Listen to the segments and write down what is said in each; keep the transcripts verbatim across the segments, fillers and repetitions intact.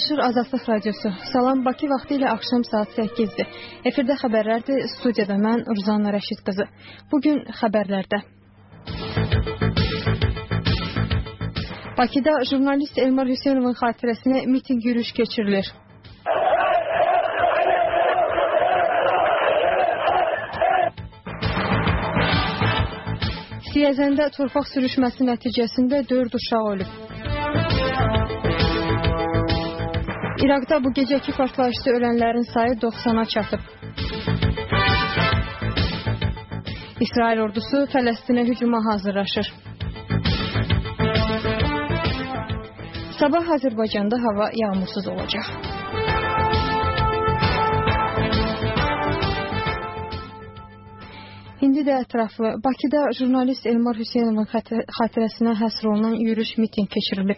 Danışır Azadlıq Radiosu. Salam, Bakı vaxtı ilə axşam saat səkkizdir. Efirdə xəbərlərdir, studiyada mən Ruzanna Rəşid qızı. Bugün xəbərlərdə. Bakıda jurnalist Elmar Hüseynovun xatirəsinə miting yürüyüş keçirilir. Siyəzəndə torpaq sürüşməsi nəticəsində dörd uşaq ölüb. İraqda bu gecəki partlayışda ölənlərin sayı doxsana çatıb. İsrail ordusu Fələstinə hücuma hazırlaşır. Sabah Azərbaycanda hava yağmursuz olacaq. İndi də ətraflı. Bakıda jurnalist Elmar Hüseynovun xatirəsinə həsr olunan yürüyüş miting keçirilib.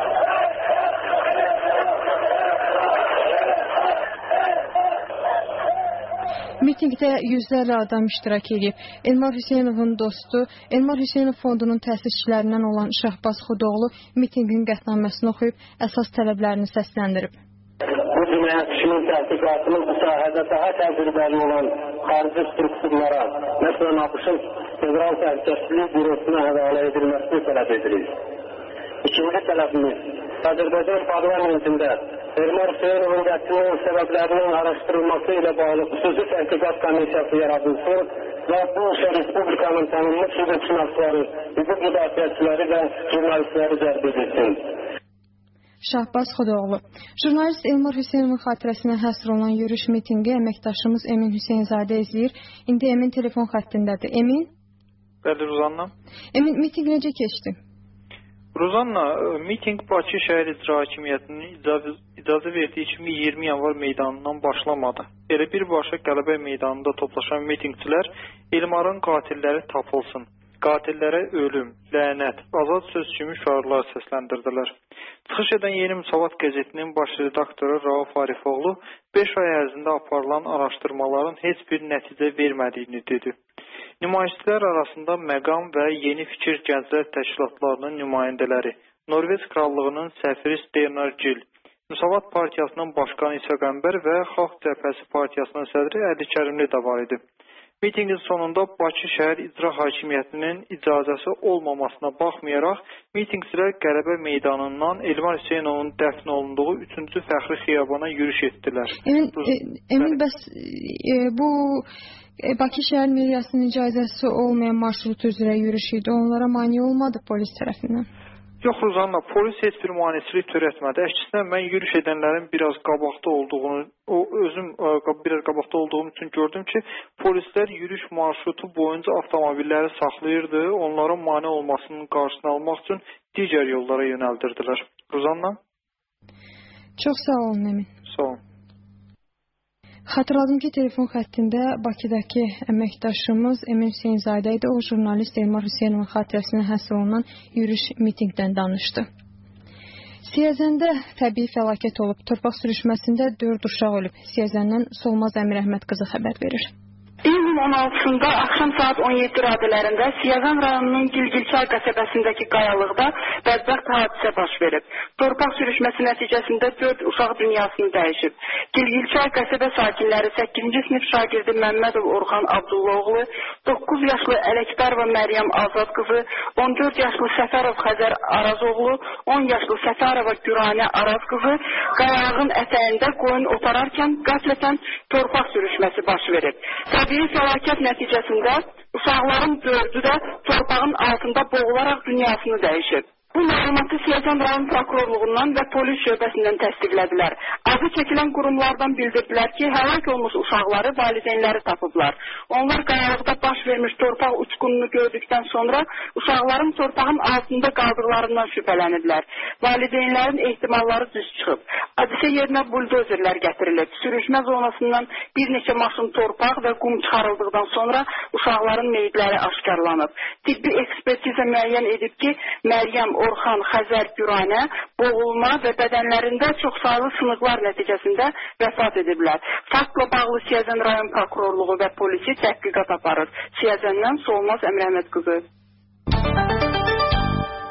Mitingdə yüzlərlə adam iştirak edib. Elmar Hüseynovun dostu, Elmar Hüseynov fondunun təsisçilərindən olan Şahbaz Xudoğlu mitingin qətnaməsini oxuyub əsas tələblərini səsləndirib. Bu cinayətçinin təhqiqatının bu sahədə daha təcrübəli olan xarici strukturlara, məsələn, ABŞ-ın Federal Təhlükəsizlik Bürosuna həvalə edilməsini tələb edirik. İkinci tələbimiz, Azərbaycan parlamentində Elmar Hüseynovun qətlinin səbəblərinin araşdırılması ilə bağlı xüsusi təhqiqat komissiyası yaradılsın və bu işə Respublikanın tanınmış hüquqşünasları, hüquq müdafiəçiləri və jurnalistləri cəlb edilsin. Şahbaz Xudoğlu. Jurnalist Elmar Hüseynovun xatirəsinə həsr olunan yürüyüş mitinqi əməkdaşımız Emin Hüseynzadə izləyir. İndi Emin telefon xəttindədir. Emin? Bəli, Ruzanna. Emin, mitinq necə keçdi? Ruzanna, miting Bakı şəhər icra hakimiyyətinin icazə verdiyi kimi iyirmi yanvar meydanından başlamadı. Elə birbaşa Qələbə meydanında toplaşan mitingçilər Elmarın qatilləri tapılsın, qatillərə ölüm, lənət, azad söz kimi şüarlar səsləndirdilər. Çıxış edən Yeni Müsavat qəzetinin baş redaktoru Rauf Arifoğlu beş ay ərzində aparılan araşdırmaların heç bir nəticə vermədiyini dedi. Nümayişçilər arasında Məqam və Yeni Fikir Gənclər Təşkilatlarının nümayəndələri, Norveç Krallığının səfiri Steinar Gil, Müsavat Partiyasının başqanı İsa Qəmbər və Xalq Cəbhəsi Partiyasının sədri Əli Kərimli də var idi. Mitingin sonunda Bakı şəhər icra hakimiyyətinin icazəsi olmamasına baxmayaraq, mitingçilər Qələbə meydanından Elmar Hüseynovun dəfn olunduğu üçüncü fəxri xiyabana yürüyüş etdilər. Emin, e, Emin bəs e, bu e, Bakı şəhər meriyasının icazəsi olmayan marşrut üzrə yürüyüş idi. Onlara mane olmadı polis tərəfindən? Yox, Ruzanna, polis heç bir maneçilik törətmədi. Əksinə, mən yürüyüş edənlərin biraz qabaqda olduğunu, o özüm biraz qabaqda olduğum üçün gördüm ki, polislər yürüyüş marşrutu boyunca avtomobilləri saxlayırdı, onların mane olmasının qarşısını almaq üçün digər yollara yönəldirdilər. Ruzanna? Çox sağ olun, Emin. Sağ olun. Xatırladım ki, telefon xəttində Bakıdakı əməkdaşımız Emin Hüseynzadə idi. O, jurnalist Elmar Hüseynovun xatirəsinə həsr olunan yürüyüş mitingdən danışdı. Siyəzəndə təbii fəlakət olub. Torpaq sürüşməsində dörd uşaq ölüb. Siyəzəndən Solmaz Əmir Əhməd qızı xəbər verir. İyulun on altısında axşam saat on yeddi radələrində Siyəzən rayonunun Gilgilçay qəsəbəsindəki qayalıqda bədbəxt hadisə baş verib. Torpaq sürüşməsi nəticəsində dörd uşaq dünyasını dəyişib. Gilgilçay qəsəbə sakinləri səkkizinci sinif şagirdi Məmmədov Orxan Abdullaoğlu, doqquz yaşlı Ələkbərova Məryəm Azad qızı, on dörd yaşlı Səfərov Xəzər Arazoğlu, on yaşlı Səfərova Güranə Araz qızı qayalığın ətəyində qoyun otararkən qəflətən torpaq sürüşməsi baş verib. Təbii fəlakət nəticəsində uşaqların dördü də torpağın altında boğularaq dünyasını dəyişib. Bu məlumatı Siyəzən rayon prokurorluğundan və polis şöbəsindən təsdiqlədilər. Adı çəkilən qurumlardan bildirdilər ki, həlak olmuş uşaqları valideynləri tapıblar. Onlar qayalıqda baş vermiş torpaq uçqununu gördükdən sonra uşaqların torpağın altında qaldıqlarından şübhələniblər. Valideynlərin ehtimalları düz çıxıb. Hadisə yerinə buldozerlər gətirilib. Sürüşmə zonasından bir neçə maşın torpaq və qum çıxarıldıqdan sonra uşaqların meyitləri aşkarlanıb. Tibbi ekspertizə müəyyən edib ki, Məryəm Orxan Xəzər Güranə boğulma və bədənlərində çoxsaylı sınıqlar nəticəsində vəfat ediblər. Faktla bağlı Siyəzən rayon prokurorluğu və polisi təhqiqat aparır. Siyəzəndən Solmaz Əmir Əhməd qızı.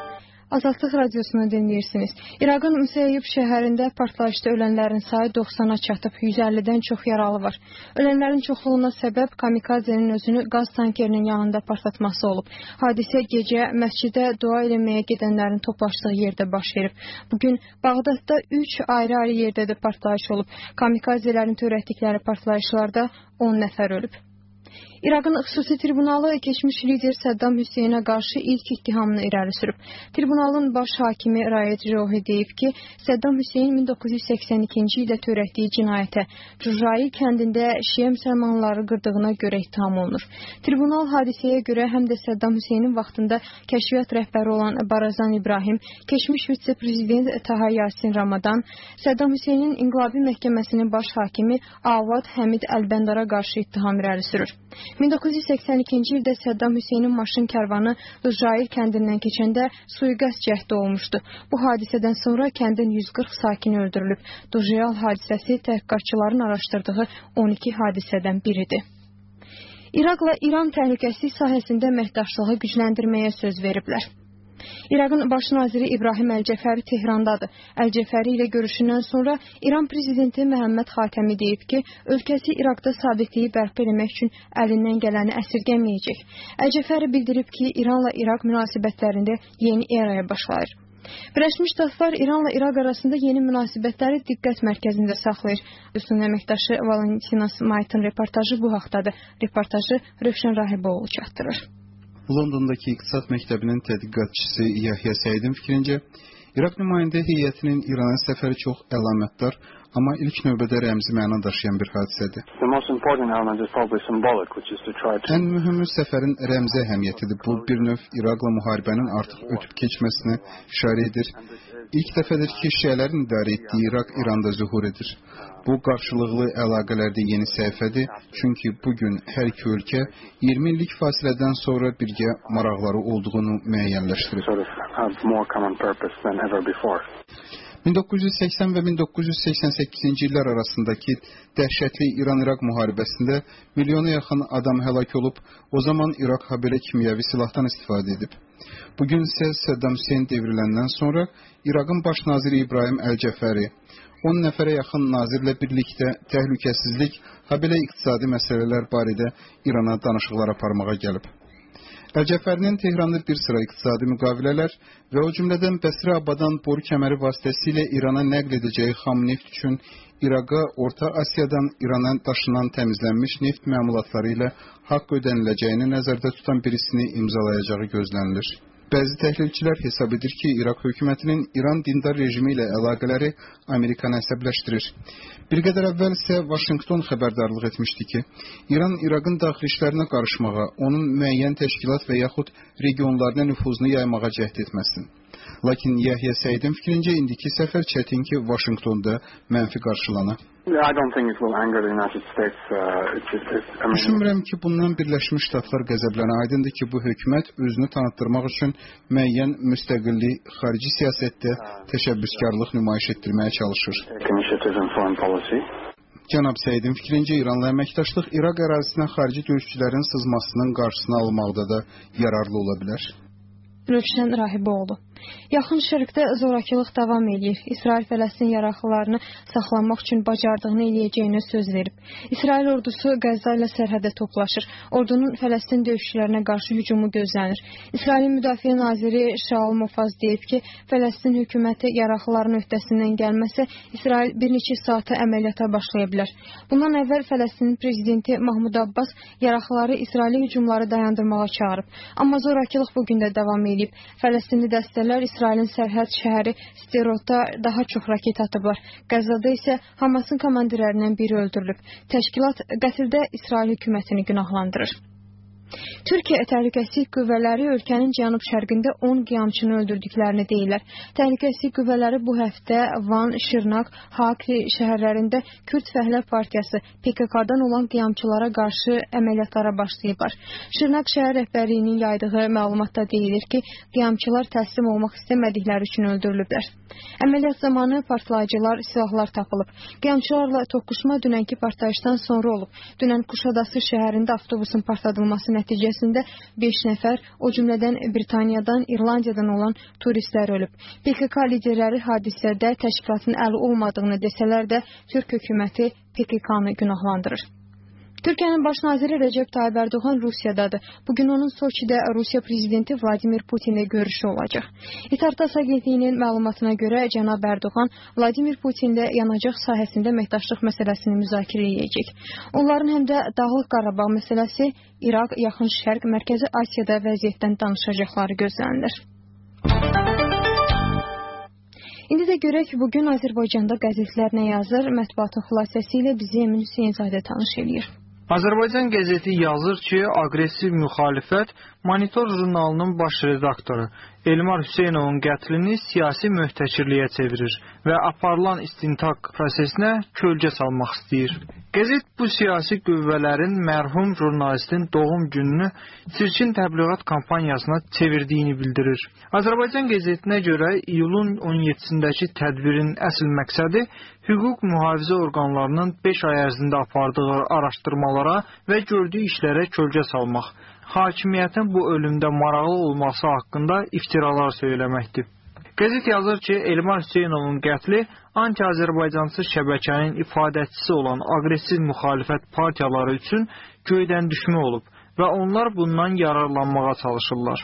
Azadlıq radiosunu dinləyirsiniz. İraqın Müsəyyib şəhərində partlayışda ölənlərin sayı doxsana çatıb, yüz əllidən çox yaralı var. Ölənlərin çoxluğuna səbəb kamikazenin özünü qaz tankerinin yanında partlatması olub. Hadisə gecə məscidə dua eləməyə gedənlərin toplaşdığı yerdə baş verib. Bugün Bağdadda üç ayrı-ayrı yerdə də partlayış olub. Kamikazelerin törətdikləri partlayışlarda on nəfər ölüb. İraqın xüsusi tribunalı keçmiş lider Səddam Hüseynə qarşı ilk ittihamını irəli sürüb. Tribunalın baş hakimi Rayet Johi deyib ki, Səddam Hüseyn min doqquz yüz səksən ikinci ildə törətdiyi cinayətə Cücail kəndində şiə müsəlmanları qırdığına görə ittiham olunur. Tribunal hadisəyə görə həm də Səddam Hüseynin vaxtında kəşfiyyat rəhbəri olan Barazan İbrahim, keçmiş vitse-prezident Taha Yasin Ramadan, Səddam Hüseynin İnqilabi Məhkəməsinin baş hakimi Avad Həmid Əlbəndara qarşı ittiham irəli sürür. min doqquz yüz səksən ikinci ildə Səddam Hüseynin maşın kərvanı Lujail kəndindən keçəndə suiqəst cəhdi olmuşdu. Bu hadisədən sonra kəndin yüz qırx sakini öldürülüb. Lujail hadisəsi təhqiqatçıların araşdırdığı on iki hadisədən biridir. İraqla İran təhlükəsizlik sahəsində əməkdaşlığı gücləndirməyə söz veriblər. İraqın baş naziri İbrahim Əl-Cəfəri Tehrandadır. Əl-Cəfəri ilə görüşündən sonra İran prezidenti Məhəmməd Xatəmi deyib ki, ölkəsi İraqda sabitliyi bərpa etmək üçün əlindən gələni əsirgəməyəcək. Əl-Cəfəri bildirib ki, İranla İraq münasibətlərində yeni eraya başlayır. Birləşmiş Ştatlar İranla İraq arasında yeni münasibətləri diqqət mərkəzində saxlayır. Üstün əməkdaşı Valentina Smaytın reportajı bu haqdadır. Reportajı Rövşən Rahiboğlu çatdırır. Londondakı İqtisad Məktəbinin tədqiqatçısı Yahya Səidin fikrincə, İraq nümayəndə heyətinin İrana səfəri çox əlamətdar, amma ilk növbədə rəmzi məna daşıyan bir hadisədir. Ən mühümü səfərin rəmzi əhəmiyyətidir. Bu, bir növ İraqla müharibənin artıq ötüb keçməsinə işarə edir. İlk dəfədir ki, şiələrin idarə etdiyi İraq İranda zühur edir. Bu, qarşılıqlı əlaqələrdə yeni səhifədir, çünki bugün hər iki ölkə iyirmi illik fasilədən sonra birgə maraqları olduğunu müəyyənləşdirir. min doqquz yüz səksən və min doqquz yüz səksən səkkizinci illər arasındakı dəhşətli İran-İraq müharibəsində milyona yaxın adam həlak olub, o zaman İraq habelə kimyəvi silahdan istifadə edib. Bugün isə Səddam Hüseyn devriləndən sonra İraqın baş naziri İbrahim Əl-Cəfəri on nəfərə yaxın nazirlə birlikdə təhlükəsizlik, habelə iqtisadi məsələlər barədə İrana danışıqlar aparmağa gəlib. Əl-Cəfərinin Tehranda bir sıra iqtisadi müqavilələr və o cümlədən Bəsrə-Abadan boru kəməri vasitəsilə İrana nəql edəcəyi xam neft üçün İraqa Orta Asiyadan İrana daşınan təmizlənmiş neft məmulatları ilə haqq ödəniləcəyini nəzərdə tutan birisini imzalayacağı gözlənilir. Bəzi təhlilçilər hesab edir ki, İraq hökumətinin İran dindar rejimi ilə əlaqələri Amerikanı əsəbləşdirir. Bir qədər əvvəl isə Vaşinqton xəbərdarlıq etmişdi ki, İran İraqın daxili işlərinə qarışmağa, onun müəyyən təşkilat və yaxud regionlarına nüfuzunu yaymağa cəhd etməsin. Lakin Yahya Səidin fikrincə indiki səfər çətin ki, Vaşinqtonda mənfi qarşılana. Düşünmürəm ki, bundan Birləşmiş Ştatlar qəzəblənə. Aydındır ki, bu hökumət özünü tanıtdırmaq üçün müəyyən müstəqillik, xarici siyasətdə təşəbbüskarlıq nümayiş etdirməyə çalışır. Cənab Səidin fikrincə İranla əməkdaşlıq İraq ərazisinə xarici döyüşçülərin sızmasının qarşısını almaqda da yararlı ola bilər. Rövşən Rahiboğlu. Yaxın Şərqdə zorakılıq davam edir. İsrail Fələstin yaraqlılarını saxlamaq üçün bacardığını eləyəcəyinə söz verib. İsrail ordusu Qəzza ilə sərhədə toplaşır. Ordunun Fələstin döyüşçülərinə qarşı hücumu gözlənir. İsrailin Müdafiə naziri Şaul Mofaz deyib ki, Fələstin hökuməti yaraqlıların öhdəsindən gəlməsə, İsrail bir neçə saata əməliyyata başlaya bilər. Bundan əvvəl Fələstinin prezidenti Mahmud Abbas yaraqlıları İsraili hücumları dayandırmağa çağırıb. Amma zorakılıq bugün də davam edib. Fələstinli dəstələr İsrailin sərhəd şəhəri Sderotda daha çox raket atıblar. Qəzzada isə Hamasın komandirlərindən biri öldürülüb. Təşkilat qətldə İsrail hökumətini günahlandırır. Türkiyə təhlükəsizlik qüvvələri ölkənin cənub-şərqində on qiyamçını öldürdüklərini deyirlər. Təhlükəsizlik qüvvələri bu həftə Van, Şırnaq, Hakli şəhərlərində Kürd Fəhlə Partiyası P K K-dan olan qiyamçılara qarşı əməliyyatlara başlayıblar. Şırnaq şəhər rəhbərliyinin yaydığı məlumatda deyilir ki, qiyamçılar təslim olmaq istəmədikləri üçün öldürülüblər. Əməliyyat zamanı partlayıcılar, silahlar tapılıb. Qiyamçılarla toqquşma dünənki partlayışdan sonra olub. Dünən Kuşadası şəhərində avtobusun partladılması nəticəsində beş nəfər, o cümlədən Britaniyadan, İrlandiyadan olan turistlər ölüb. P K K liderləri hadisədə təşkilatın əli olmadığını desələr də, Türk hökuməti P K K-nı günahlandırır. Türkiyənin baş naziri Recep Tayyip Erdoğan Rusiyadadır. Bugün onun Soçidə Rusiya prezidenti Vladimir Putinlə görüşü olacaq. İtartas agentliyinin məlumatına görə cənab Erdoğan Vladimir Putinlə yanacaq sahəsində əməkdaşlıq məsələsini müzakirə edəcək. Onların həm də Dağlıq Qarabağ məsələsi, İraq, Yaxın Şərq, Mərkəzi Asiyada vəziyyətdən danışacaqları gözlənilir. İndi də görək, bugün Azərbaycanda qəzetlər nə yazır? Mətbuatın xülasəsi ilə bizi Emin Hüseynzadə tanış eləyir. Azərbaycan qəzeti yazır ki, aqressiv müxalifət Monitor jurnalının baş redaktoru Elmar Hüseynovun qətlini siyasi möhtəkirliyə çevirir və aparılan istintaq prosesinə kölgə salmaq istəyir. Qəzet bu siyasi qüvvələrin mərhum jurnalistin doğum gününü çirkin təbliğat kampaniyasına çevirdiyini bildirir. Azərbaycan qəzetinə görə iyulun on yeddisindəki tədbirin əsl məqsədi hüquq mühafizə orqanlarının beş ay ərzində apardığı araşdırmalara və gördüyü işlərə kölgə salmaq, hakimiyyətin bu ölümdə maraqlı olması haqqında iftiralar söyləməkdir. Qəzet yazır ki, Elmar Hüseynovun qətli anti-Azərbaycançı şəbəkənin ifadəçisi olan aqressiv müxalifət partiyaları üçün göydən düşmə olub və onlar bundan yararlanmağa çalışırlar.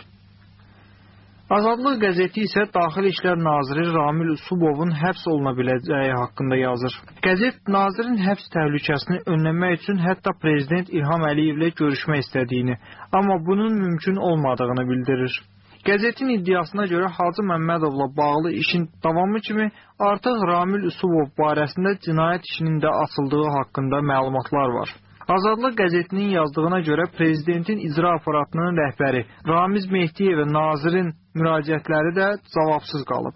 Azadlıq qəzeti isə Daxili İşlər Naziri Ramil Usubovun həbs oluna biləcəyi haqqında yazır. Qəzet nazirin həbs təhlükəsini önləmək üçün hətta Prezident İlham Əliyevlə görüşmək istədiyini, amma bunun mümkün olmadığını bildirir. Qəzetin iddiasına görə Hacı Məmmədovla bağlı işin davamı kimi artıq Ramil Usubov barəsində cinayət işinin də açıldığı haqqında məlumatlar var. Azadlıq qəzetinin yazdığına görə Prezidentin icra aparatının rəhbəri Ramiz Mehdiyev və nazirin müraciətləri də cavabsız qalıb.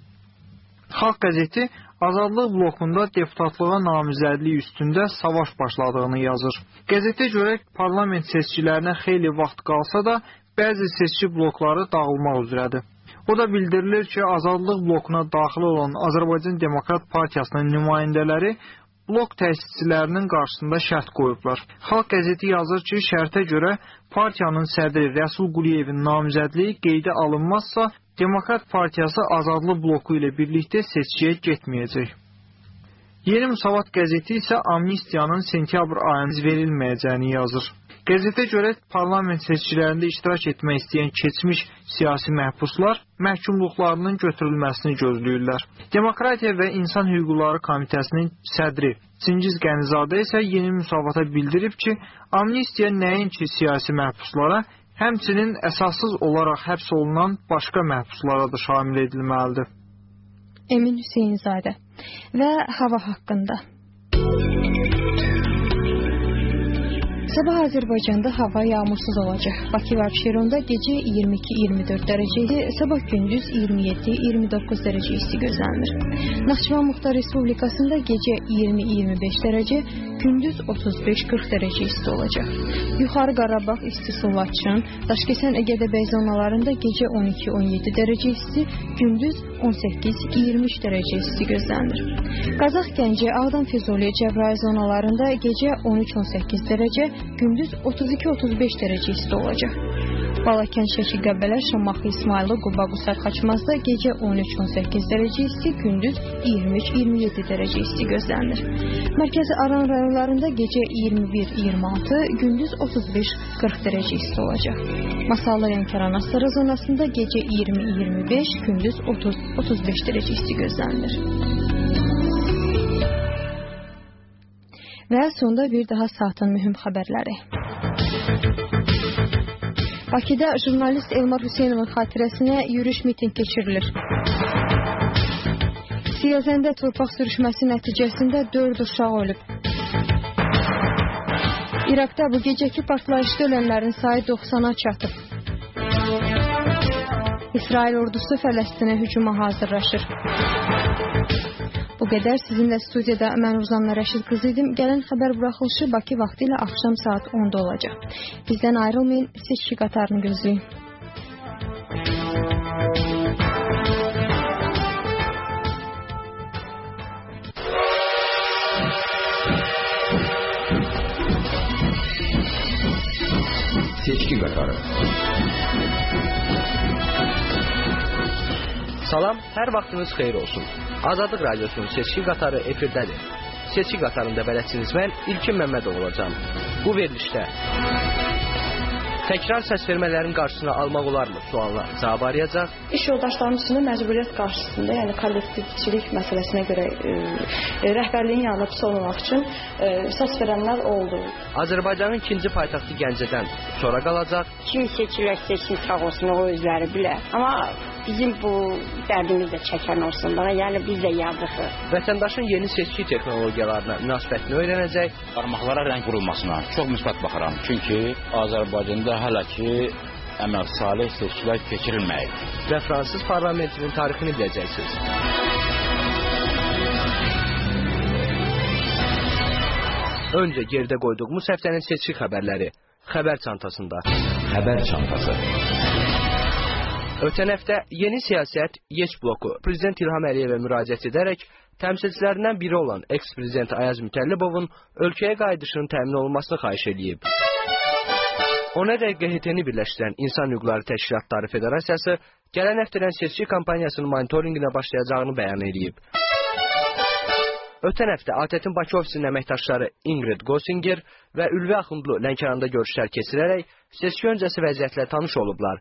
Xalq qəzeti Azadlıq blokunda deputatlığa namizədliyi üstündə savaş başladığını yazır. Qəzetə görə parlament seçkilərinə xeyli vaxt qalsa da, bəzi seçki blokları dağılmaq üzrədir. O da bildirilir ki, Azadlıq blokuna daxil olan Azərbaycan Demokrat Partiyasının nümayəndələri blok təsisçilərinin qarşısında şərt qoyublar. Xalq qəzeti yazır ki, şərtə görə partiyanın sədri Rəsul Quliyevin namizədliyi qeydə alınmazsa, Demokrat Partiyası Azadlıq bloku ilə birlikdə seçkiyə getməyəcək. Yeni Müsavat qəzeti isə amnistiyanın sentyabr ayında verilməyəcəyini yazır. Qəzetə görə parlament seçkilərində iştirak etmək istəyən keçmiş siyasi məhbuslar məhkumluqlarının götürülməsini gözləyirlər. Demokratiya və İnsan Hüquqları Komitəsinin sədri Çingiz Qənizadə isə Yeni Müsavata bildirib ki, amnistiya nəinki siyasi məhbuslara, həmçinin əsassız olaraq həbs olunan başqa məhbuslara da şamil edilməlidir. Emin Hüseynzadə və hava haqqında. Sabah Azərbaycanda hava yağmursuz olacaq. Bakı və Abşeronda gecə iyirmi iki iyirmi dörd dərəcə idi, sabah gündüz iyirmi yeddi iyirmi doqquz dərəcə isti gözlənilir. Naxçıvan Muxtar Respublikasında gecə iyirmi iyirmi beş dərəcə, gündüz otuz beş qırx dərəcə isti olacaq. Yuxarı Qarabağ, İstisu, Laçın, Daşkəsən, Əgədəbəy zonalarında gecə on iki on yeddi dərəcə isti, gündüz on səkkiz iyirmi üç dərəcə isti gözlənilir. Qazax, Gəncə, Ağdam, Füzuli, Cəbrayıl zonalarında gecə on üç on səkkiz dərəcə, gündüz otuz iki otuz beş dərəcə isti olacaq. Balakən, Şəki, Qəbələ, Şamaxı, İsmayılı, Quba, Qusar, Xaçmazda gecə on üç on səkkiz dərəcə isti, gündüz iyirmi üç iyirmi yeddi dərəcə isti gözlənilir. Mərkəzi Aran rayonlarında gecə iyirmi bir iyirmi altı, gündüz otuz beş qırx dərəcə isti olacaq. Masallı, Lənkəran, Astara zonasında gecə iyirmi iyirmi beş, gündüz otuz otuz beş dərəcə isti gözlənilir. Və sonda bir daha saatın mühüm xəbərləri. Bakıda jurnalist Elmar Hüseynovun xatirəsinə yürüyüş miting keçirilir. Siyəzəndə torpaq sürüşməsi nəticəsində dörd uşaq ölüb. İraqda bu gecəki partlayışda ölənlərin sayı doxsana çatıb. İsrail ordusu Fələstinə hücuma hazırlaşır. Bu qədər sizinlə studiyada mən Ruzanna Rəşid qızı idim. Gələn xəbər buraxılışı Bakı vaxtı ilə axşam saat onda olacaq. Bizdən ayrılmayın, seçki qatarını gözləyin. Seçki qatarı. Salam, hər vaxtınız xeyir olsun. Azadlıq Radiosunun seçki qatarı efirdədir. Seçki qatarında bələdçiniz mən İlkin Məmmədov olacağım. Bu verilişdə təkrar səs vermələrin qarşısına almaq olarmı sualına cavab arayacaq. İş yoldaşlarımız üçün məcburiyyət qarşısında, yəni kollektivçilik məsələsinə görə e, rəhbərliyin yanında pis olmamaq üçün e, səs verənlər oldu. Azərbaycanın ikinci paytaxtı Gəncədən sonra qalacaq. Kim seçilər seçsin sağ olsun, o özləri bilər. Amma bizim bu dərdimiz də çəkən olsun bana, yəni biz də yazıqıq. Vətəndaşın yeni seçki texnologiyalarına münasibətini öyrənəcək. Barmaqlara rəng vurulmasına çox müsbət baxıram. Çünki Azərbaycanda hələ ki əməl salih seçkilər keçirilməyib. Və fransız parlamentinin tarixini biləcəksiniz. Öncə gerdə qoyduğumuz həftənin seçki xəbərləri xəbər çantasında. Xəbər çantası. Ötən həftə yeni siyasət YEÇ bloku Prezident İlham Əliyevə müraciət edərək təmsilçilərindən biri olan eks-prezident Ayaz Mütəllibovun ölkəyə qayıdışının təmin olunmasını xahiş edib. on Q H T-ni birləşdirən İnsan Hüquqları Təşkilatları Federasiyası gələn həftədən seçki kampaniyasının monitorinqinə başlayacağını bəyan edib. Ötən həftə A T T-in Bakı ofisinin əməkdaşları Ingrid Gosinger və Ülvi Axundlu Lənkəranda görüşlər keçirərək seçki öncəsi vəziyyətlə tanış olublar.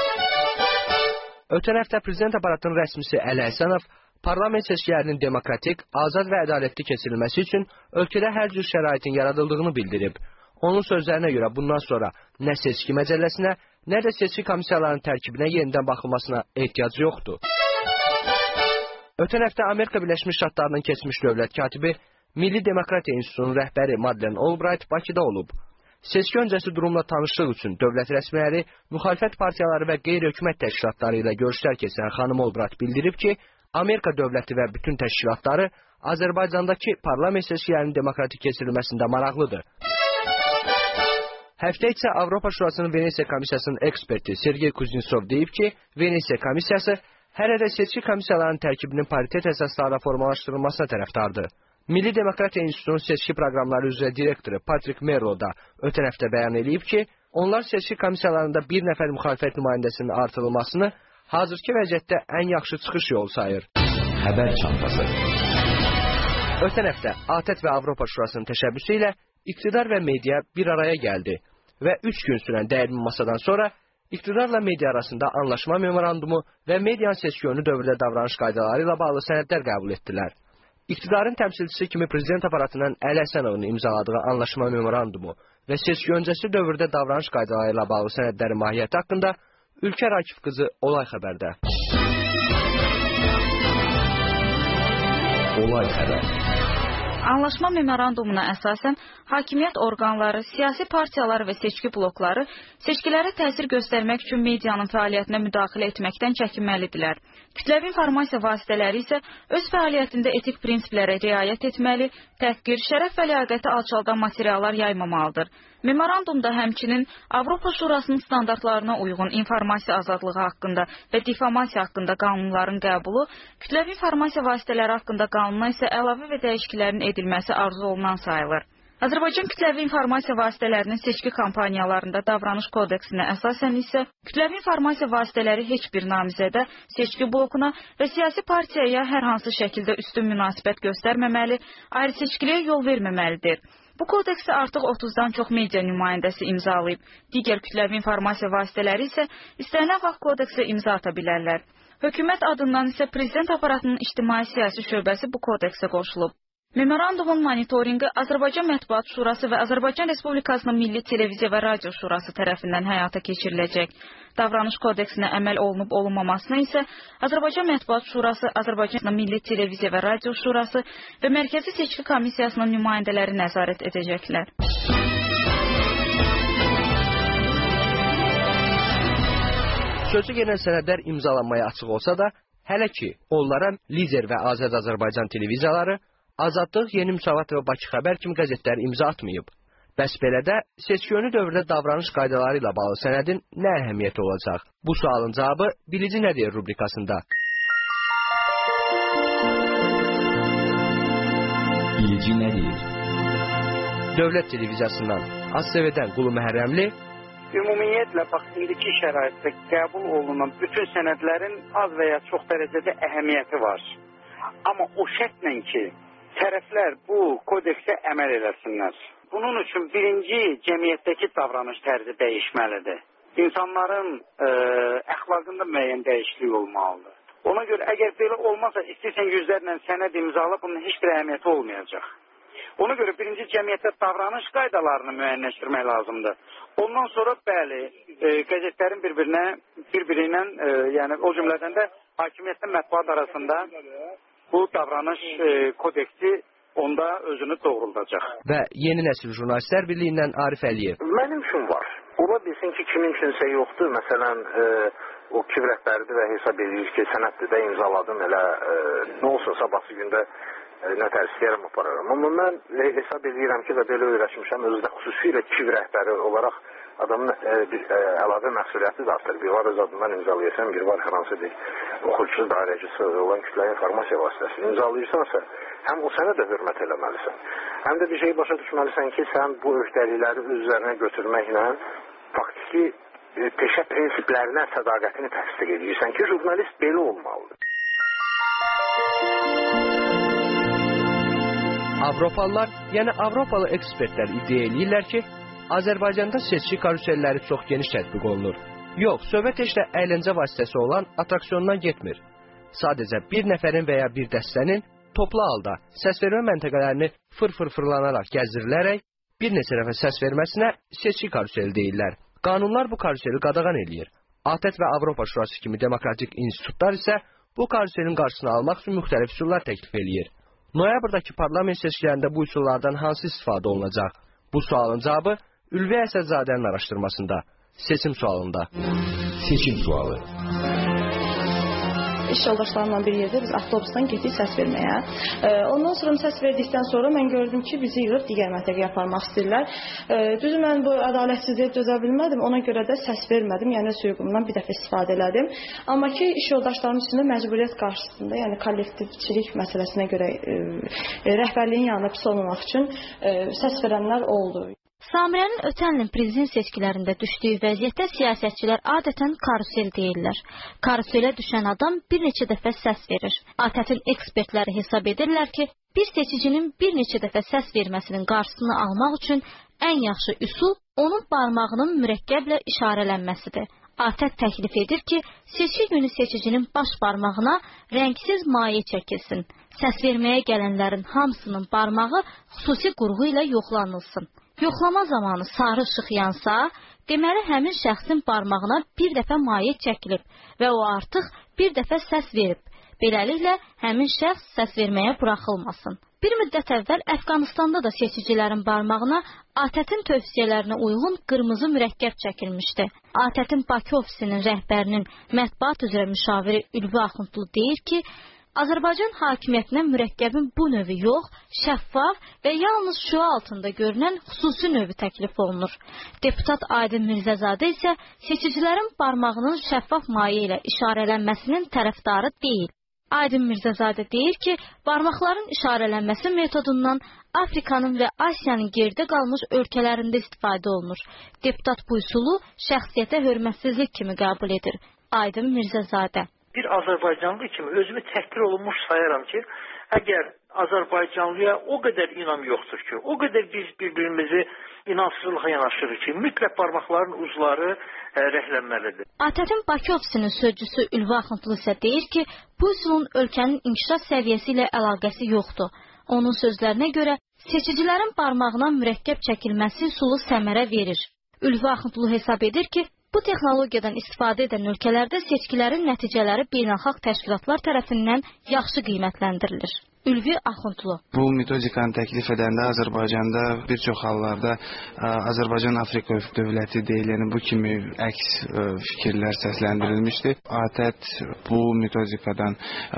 Ötən həftə prezident aparatının rəsmisi Əli Həsənov parlament seçkilərinin demokratik, azad və ədalətli keçirilməsi üçün ölkədə hər cür şəraitin yaradıldığını bildirib. Onun sözlərinə görə bundan sonra nə seçki məcəlləsinə, nə də seçki komissiyalarının tərkibinə yenidən baxılmasına ehtiyac yoxdur. Ötən həftə Amerika Birləşmiş Ştatlarının keçmiş dövlət katibi, Milli Demokratiya İnstitutunun rəhbəri Madeleine Albright Bakıda olub. Seçki öncəsi durumla tanışlıq üçün dövlət rəsmiləri, müxalifət partiyaları və qeyri-hökumət təşkilatları ilə görüşlər keçirən xanım Albright bildirib ki, Amerika dövləti və bütün təşkilatları Azərbaycandakı parlament seçkilərinin demokratik keçirilməsində maraqlıdır. Həftə isə Avropa Şurasının Venesiya Komissiyasının eksperti Sergey Kuznetsov deyib ki, Venesiya Komissiyası hələ də seçki komissiyalarının tərkibinin paritet əsaslarla formalaşdırılmasına tərəfdardır. Milli Demokratiya İnstitutunun seçki proqramları üzrə direktoru Patrick Merlo da ötən həftə bəyan edib ki, onlar seçki komissiyalarında bir nəfər müxalifət nümayəndəsinin artırılmasını hazırki vəziyyətdə ən yaxşı çıxış yolu sayır. Xəbər çantası. Ötən həftə A T T və Avropa Şurasının təşəbbüsü ilə iqtidar və media bir araya gəldi və üç gün sürən dəyirmi masadan sonra iqtidarla media arasında anlaşma memorandumu və medianın seçki önü dövrdə davranış qaydaları ilə bağlı sənədlər qəbul etdilər. İqtidarın təmsilçisi kimi prezident aparatının Əli Həsənovun imzaladığı anlaşma memorandumu və seçki öncəsi dövrdə davranış qaydaları ilə bağlı sənədlərin mahiyyəti haqqında Ülkər Akif qızı Olay xəbərdə. Olay xəbər. Anlaşma memorandumuna əsasən hakimiyyət orqanları, siyasi partiyalar və seçki blokları seçkilərə təsir göstərmək üçün medianın fəaliyyətinə müdaxilə etməkdən çəkinməlidirlər. Kütləvi informasiya vasitələri isə öz fəaliyyətində etik prinsiplərə riayət etməli, təhqir, şərəf və ləyaqəti alçaldan materiallar yaymamalıdır. Memorandumda həmçinin Avropa Şurasının standartlarına uyğun informasiya azadlığı haqqında və difamasiya haqqında qanunların qəbulu, kütləvi informasiya vasitələri haqqında qanuna isə əlavə və dəyişikliklərin edilməsi arzu olunan sayılır. Azərbaycan kütləvi informasiya vasitələrinin seçki kampaniyalarında davranış kodeksinə əsasən isə kütləvi informasiya vasitələri heç bir namizədə, seçki blokuna və siyasi partiyaya hər hansı şəkildə üstün münasibət göstərməməli, ayrı seçkiliyə yol verməməlidir. Bu kodeksi artıq otuzdan çox media nümayəndəsi imzalayıb. Digər kütləvi informasiya vasitələri isə istənilən vaxt kodeksə imza ata bilərlər. Hökumət adından isə prezident aparatının ictimai-siyasi şöbəsi bu kodeksə qoşulub. Memorandumun monitorinqi Azərbaycan Mətbuat Şurası və Azərbaycan Respublikasının Milli Televiziya və Radio Şurası tərəfindən həyata keçiriləcək. Davranış kodeksinə əməl olunub olunmamasına isə Azərbaycan Mətbuat Şurası, Azərbaycan Milli Televiziya və Radio Şurası və Mərkəzi Seçki Komissiyasının nümayəndələri nəzarət edəcəklər. Sözü gələn sənədlər imzalanmaya açıq olsa da, hələ ki, onlara Lider və Azad Azərbaycan televiziyaları, Azadlıq, Yeni Müsavat və Bakı Xəbər kimi qəzetlər imza atmayıb. Bəs belədə seçki önü dövrdə davranış qaydaları ilə bağlı sənədin nə əhəmiyyəti olacaq? Bu sualın cavabı Bilici nə deyir rubrikasında. Bilici nə deyir? Dövlət televiziyasından Az Sevedən Qulu Məhərrəmli Ümumiyyətlə, bax, indiki şəraitdə qəbul olunan bütün sənədlərin az və ya çox dərəcədə əhəmiyyəti var. Amma o şərtlə ki, tərəflər bu kodeksə əməl eləsinlər. Bunun üçün birinci cəmiyyətdəki davranış tərzi dəyişməlidir. İnsanların ə, əxlaqında müəyyən dəyişiklik olmalıdır. Ona görə əgər belə olmazsa, istəyirsən yüzlərlə sənəd imzalı, bunun heç bir əhəmiyyəti olmayacaq. Ona görə birinci cəmiyyətdə davranış qaydalarını müəyyənləşdirmək lazımdır. Ondan sonra bəli, e, qəzetlərin bir-birinə, bir-biri ilə, e, yəni o cümlədən də hakimiyyətlə mətbuat arasında bu davranış e, kodeksi onda özünü doğruldacaq. Və Yeni Nəsil Jurnalistlər Birliyindən Arif Əliyev. Mənim üçün var. Ola bilsin ki, kimin üçünsə yoxdur. Məsələn, e, o K İ V rəhbəridir və hesab edir ki, sənəddə də imzaladım, elə e, nə olsun sabahsı gündə e, nətər istəyərəm apararam. Amma mən e, hesab edirəm ki, və belə öyrəşmişəm, özü də xüsusilə K İ V rəhbəri olaraq adamın e, bir e, əlavə məsuliyyəti də artır. Bir var öz adından imzalayırsan, bir var hər hansı bir oxucu dairəcisi olan kütləvi informasiya vasitəsini imzalayırsansa, həm o sənə də hörmət eləməlisən. Həm də bir şey başa düşməlisən ki, sən bu öhdəlikləri öz üzərinə götürməklə faktiki e, peşə prinsiplərinə sədaqətini təsdiq edirsən ki, jurnalist belə olmalıdır. Avropalılar, yəni Avropalı ekspertlər iddia edirlər ki, Azərbaycanda seçki karuselləri çox geniş tətbiq olunur. Yox, söhbət heç də əyləncə vasitəsi olan atraksiyondan getmir. Sadəcə bir nəfərin və ya bir dəstənin toplu halda səsvermə məntəqələrini fır-fır fırlanaraq gəzdirilərək bir neçə dəfə səs verməsinə seçki karuseli deyirlər. Qanunlar bu karuseli qadağan eləyir. ATƏT və Avropa Şurası kimi demokratik institutlar isə bu karuselin qarşısını almaq üçün müxtəlif üsullar təklif eləyir. Noyabrdakı parlament seçkilərində bu üsullardan hansı istifadə olunacaq? Bu sualın cavabı Ülvi Əsədzadənin araşdırmasında, seçim sualında. Seçim sualı. İş yoldaşlarımla bir yerdə biz avtobusdan getdik səs verməyə. Ondan sonra səs verdikdən sonra mən gördüm ki, bizi yığıb digər məntəqəyə aparmaq istəyirlər. Düzü mən bu ədalətsizliyə dözə bilmədim, ona görə də səs vermədim, yəni hüququmdan bir dəfə istifadə elədim. Amma ki, iş yoldaşlarım üstündə məcburiyyət qarşısında, yəni kollektivçilik məsələsinə görə rəhbərliyin yanına pis olmamaq üçün səs verənlər oldu. Samirənin ötən ilin prezident seçkilərində düşdüyü vəziyyətdə siyasətçilər adətən karusel deyirlər. Karuselə düşən adam bir neçə dəfə səs verir. ATƏT-in ekspertləri hesab edirlər ki, bir seçicinin bir neçə dəfə səs verməsinin qarşısını almaq üçün ən yaxşı üsul onun barmağının mürəkkəblə işarələnməsidir. ATƏT təklif edir ki, seçki günü seçicinin baş barmağına rəngsiz maye çəkilsin. Səs verməyə gələnlərin hamısının barmağı xüsusi qurğu ilə yoxlanılsın. Yoxlama zamanı sarı işıq yansa, deməli həmin şəxsin barmağına bir dəfə maye çəkilib və o artıq bir dəfə səs verib. Beləliklə, həmin şəxs səs verməyə buraxılmasın. Bir müddət əvvəl Əfqanistanda da seçicilərin barmağına ATƏT-in tövsiyələrinə uyğun qırmızı mürəkkəb çəkilmişdi. ATƏT-in Bakı ofisinin rəhbərinin mətbuat üzrə müşaviri Ülvi Axundlu deyir ki, Azərbaycan hakimiyyətinə mürəkkəbin bu növü yox, şəffaf və yalnız şüa altında görünən xüsusi növü təklif olunur. Deputat Aydın Mirzəzadə isə seçicilərin barmağının şəffaf maye ilə işarələnməsinin tərəfdarı deyil. Aydın Mirzəzadə deyir ki, barmaqların işarələnməsi metodundan Afrikanın və Asiyanın geridə qalmış ölkələrində istifadə olunur. Deputat bu üsulu şəxsiyyətə hörmətsizlik kimi qəbul edir. Aydın Mirzəzadə. Bir Azərbaycanlı kimi özümü təhqir olunmuş sayıram ki, əgər Azərbaycanlıya o qədər inam yoxdur ki, o qədər biz bir-birimizi inamsızlığa yanaşırıq ki, mütləq barmaqların ucları ə, rəhlənməlidir. ATƏT-in Bakı ofisinin sözcüsü Ülvi Axundlu isə deyir ki, bu üsulun ölkənin inkişaf səviyyəsi ilə əlaqəsi yoxdur. Onun sözlərinə görə seçicilərin barmağına mürəkkəb çəkilməsi üsulu səmərə verir. Ülvi Axundlu hesab edir ki, bu texnologiyadan istifadə edən ölkələrdə seçkilərin nəticələri beynəlxalq təşkilatlar tərəfindən yaxşı qiymətləndirilir. Ülvi Axundlu. Bu metodikanı təklif edəndə Azərbaycanda bir çox hallarda Azərbaycan Afrika dövləti deyilən bu kimi əks fikirlər səsləndirilmişdi. ATƏT bu metodikadan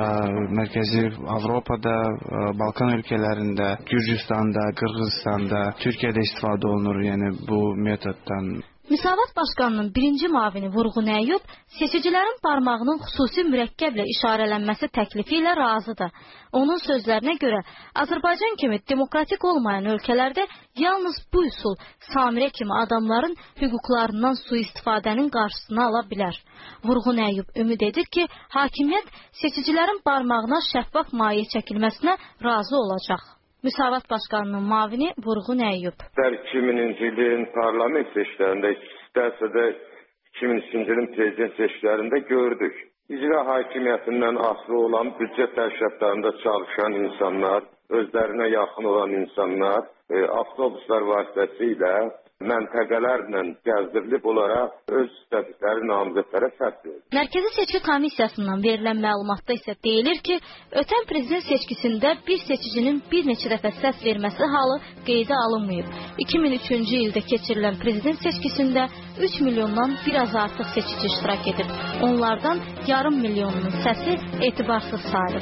Mərkəzi Avropada, Balkan ölkələrində, Gürcüstanda, Qırğızstanda, Türkiyədə istifadə olunur, yəni bu metoddan. Müsavat Başqanının birinci mavini Vurğun Əyyub seçicilərin barmağının xüsusi mürəkkəblə işarələnməsi təklifi ilə razıdır. Onun sözlərinə görə Azərbaycan kimi demokratik olmayan ölkələrdə Yalnız bu üsul Samirə kimi adamların hüquqlarından sui-istifadənin qarşısını ala bilər. Vurğun Əyyub ümid edir ki, hakimiyyət seçicilərin barmağına şəffaf maye çəkilməsinə razı olacaq. Müsavat Başqanının mavini Vurğun Əyyub. iki minci ilin parlament seçkilərində, istərsə də iki min ikinci ilin prezident seçkilərində gördük. İcra hakimiyyətindən asılı olan büdcə təşkilatlarında çalışan insanlar, özlərinə yaxın olan insanlar e, avtobuslar vasitəsilə məntəqələrlə gəzdirilib olaraq öz istədikləri namizədlərə səs verir. Mərkəzi Seçki Komissiyasından verilən məlumatda isə deyilir ki, ötən prezident seçkisində bir seçicinin bir neçə dəfə səs verməsi halı qeydə alınmayıb. iki min üçüncü ildə keçirilən prezident seçkisində üç milyondan biraz artıq seçici iştirak edib. Onlardan yarım milyonunun səsi etibarsız sayılıb.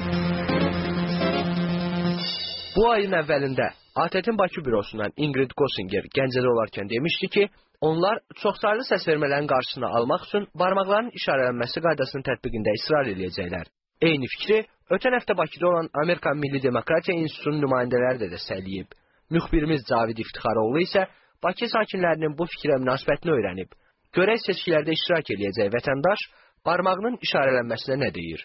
Bu ayın əvvəlində A T T-in Bakı bürosundan Ingrid Gosinger Gəncədə olarkən demişdi ki, onlar çoxsaylı səsvermələrin qarşısını almaq üçün barmaqların işarələnməsi qaydasının tətbiqində israr edəcəklər. Eyni fikri ötən həftə Bakıda olan Amerikan Milli Demokratiya İnstitutunun nümayəndələri də dəstəkləyib. Müxbirimiz Cavid İftixaroğlu isə Bakı sakinlərinin bu fikrə münasibətini öyrənib. Görək seçkilərdə iştirak edəcək vətəndaş barmağının işarələnməsinə nə deyir?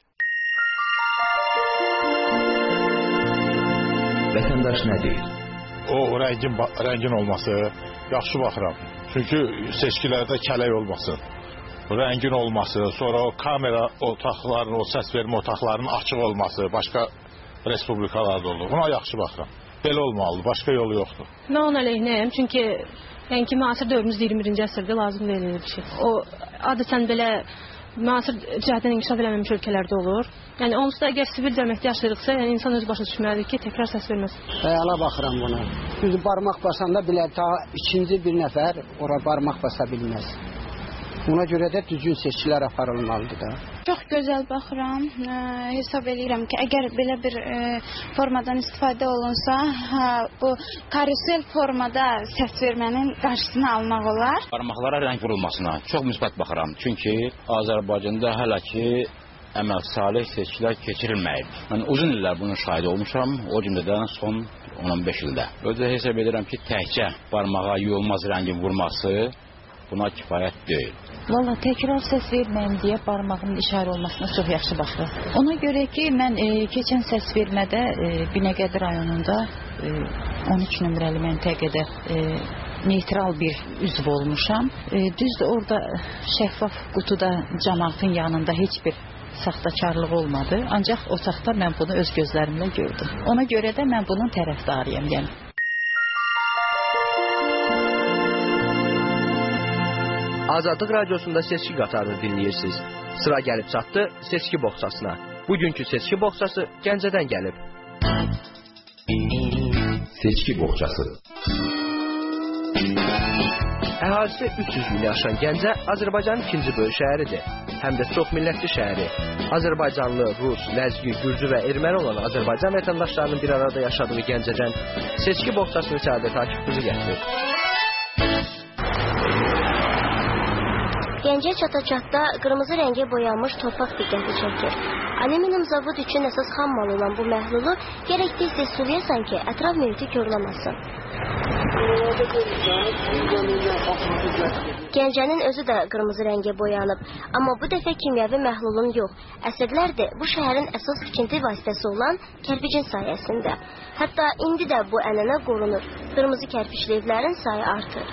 Vətəndaş nə deyir? O rəngin, rəngin olması yaxşı baxıram. Çünki seçkilərdə kələk olmasın. Rəngin olması, sonra o kamera otaqlarının, o səs vermə otaqlarının açıq olması, başqa respublikalarda olur. Buna yaxşı baxıram. Belə olmalıdır, başqa yolu yoxdur. Mən ona əleyhinəyəm, çünki yəni ki, müasir dövrümüz iyirmi birinci əsrdə lazım deyil bir şey. O adətən belə müasir cəhətdən inkişaf eləməmiş ölkələrdə olur. Yəni onsuz da əgər sivil cəmiyyətdə yaşayırıqsa, yəni insan öz başa düşməlidir ki, təkrar səs verməsin. Xəyala baxıram buna. Düzdür, barmaq basanda belə ta ikinci bir nəfər ora barmaq basa bilməz. Buna görə də düzgün seçkilər aparılmalıdır da. Çox gözəl baxıram. E, hesab edirəm ki, əgər belə bir e, formadan istifadə olunsa, hə, bu karusel formada səs vermənin qarşısını almaq olar. Barmaqlara rəng vurulmasına çox müsbət baxıram. Çünki Azərbaycanda hələ ki əməl salih seçkilər keçirilməyib. Mən uzun illər bunun şahidi olmuşam, o cümlədən son on on beş ildə. Özə hesab edirəm ki, təkcə barmağa yuyulmaz rəngin vurması buna kifayət deyil. Valla təkrar səs verməyim deyə barmağımın işarə olmasına çox yaxşı baxıram. Ona görə ki, mən e, keçən səs vermədə e, Binəqədi rayonunda e, on üç nömrəli məntəqədə e, neytral bir üzv olmuşam. E, düzdür, orada şəffaf qutuda cəmaatın yanında heç bir saxtakarlıq olmadı. Ancaq otaqda mən bunu öz gözlərimlə gördüm. Ona görə də mən bunun tərəfdarıyam. Yəni. Azadlıq Radiosunda seçki qatarını dinləyirsiniz. Sıra gəlib çatdı seçki boxçasına. Bugünkü seçki boxçası Gəncədən gəlib. Seçki boxçası. Əhalisi üç yüz mini aşan Gəncə Azərbaycanın ikinci böyük şəhəridir. Həm də çox millətli şəhəri. Azərbaycanlı, Rus, Ləzgi, Gürcü və Erməni olan Azərbaycan vətəndaşlarının bir arada yaşadığı Gəncədən seçki boxçasını Səadət Akif qızı gətirir. Gəncə çata-çatda qırmızı rəngə boyanmış torpaq diqqəti çəkir. Alüminium zavod üçün əsas xam mal olan bu məhlulu gərək tez-tez sulayasan ki, ətraf mühiti körləməsin. Gəncənin özü də qırmızı rəngə boyanıb, amma bu dəfə kimyəvi məhlulun yox. Əsrlərdir bu şəhərin əsas tikinti vasitəsi olan kərpicin sayəsində. Hətta indi də bu ənənə qorunur. Qırmızı kərpiçli evlərin sayı artır.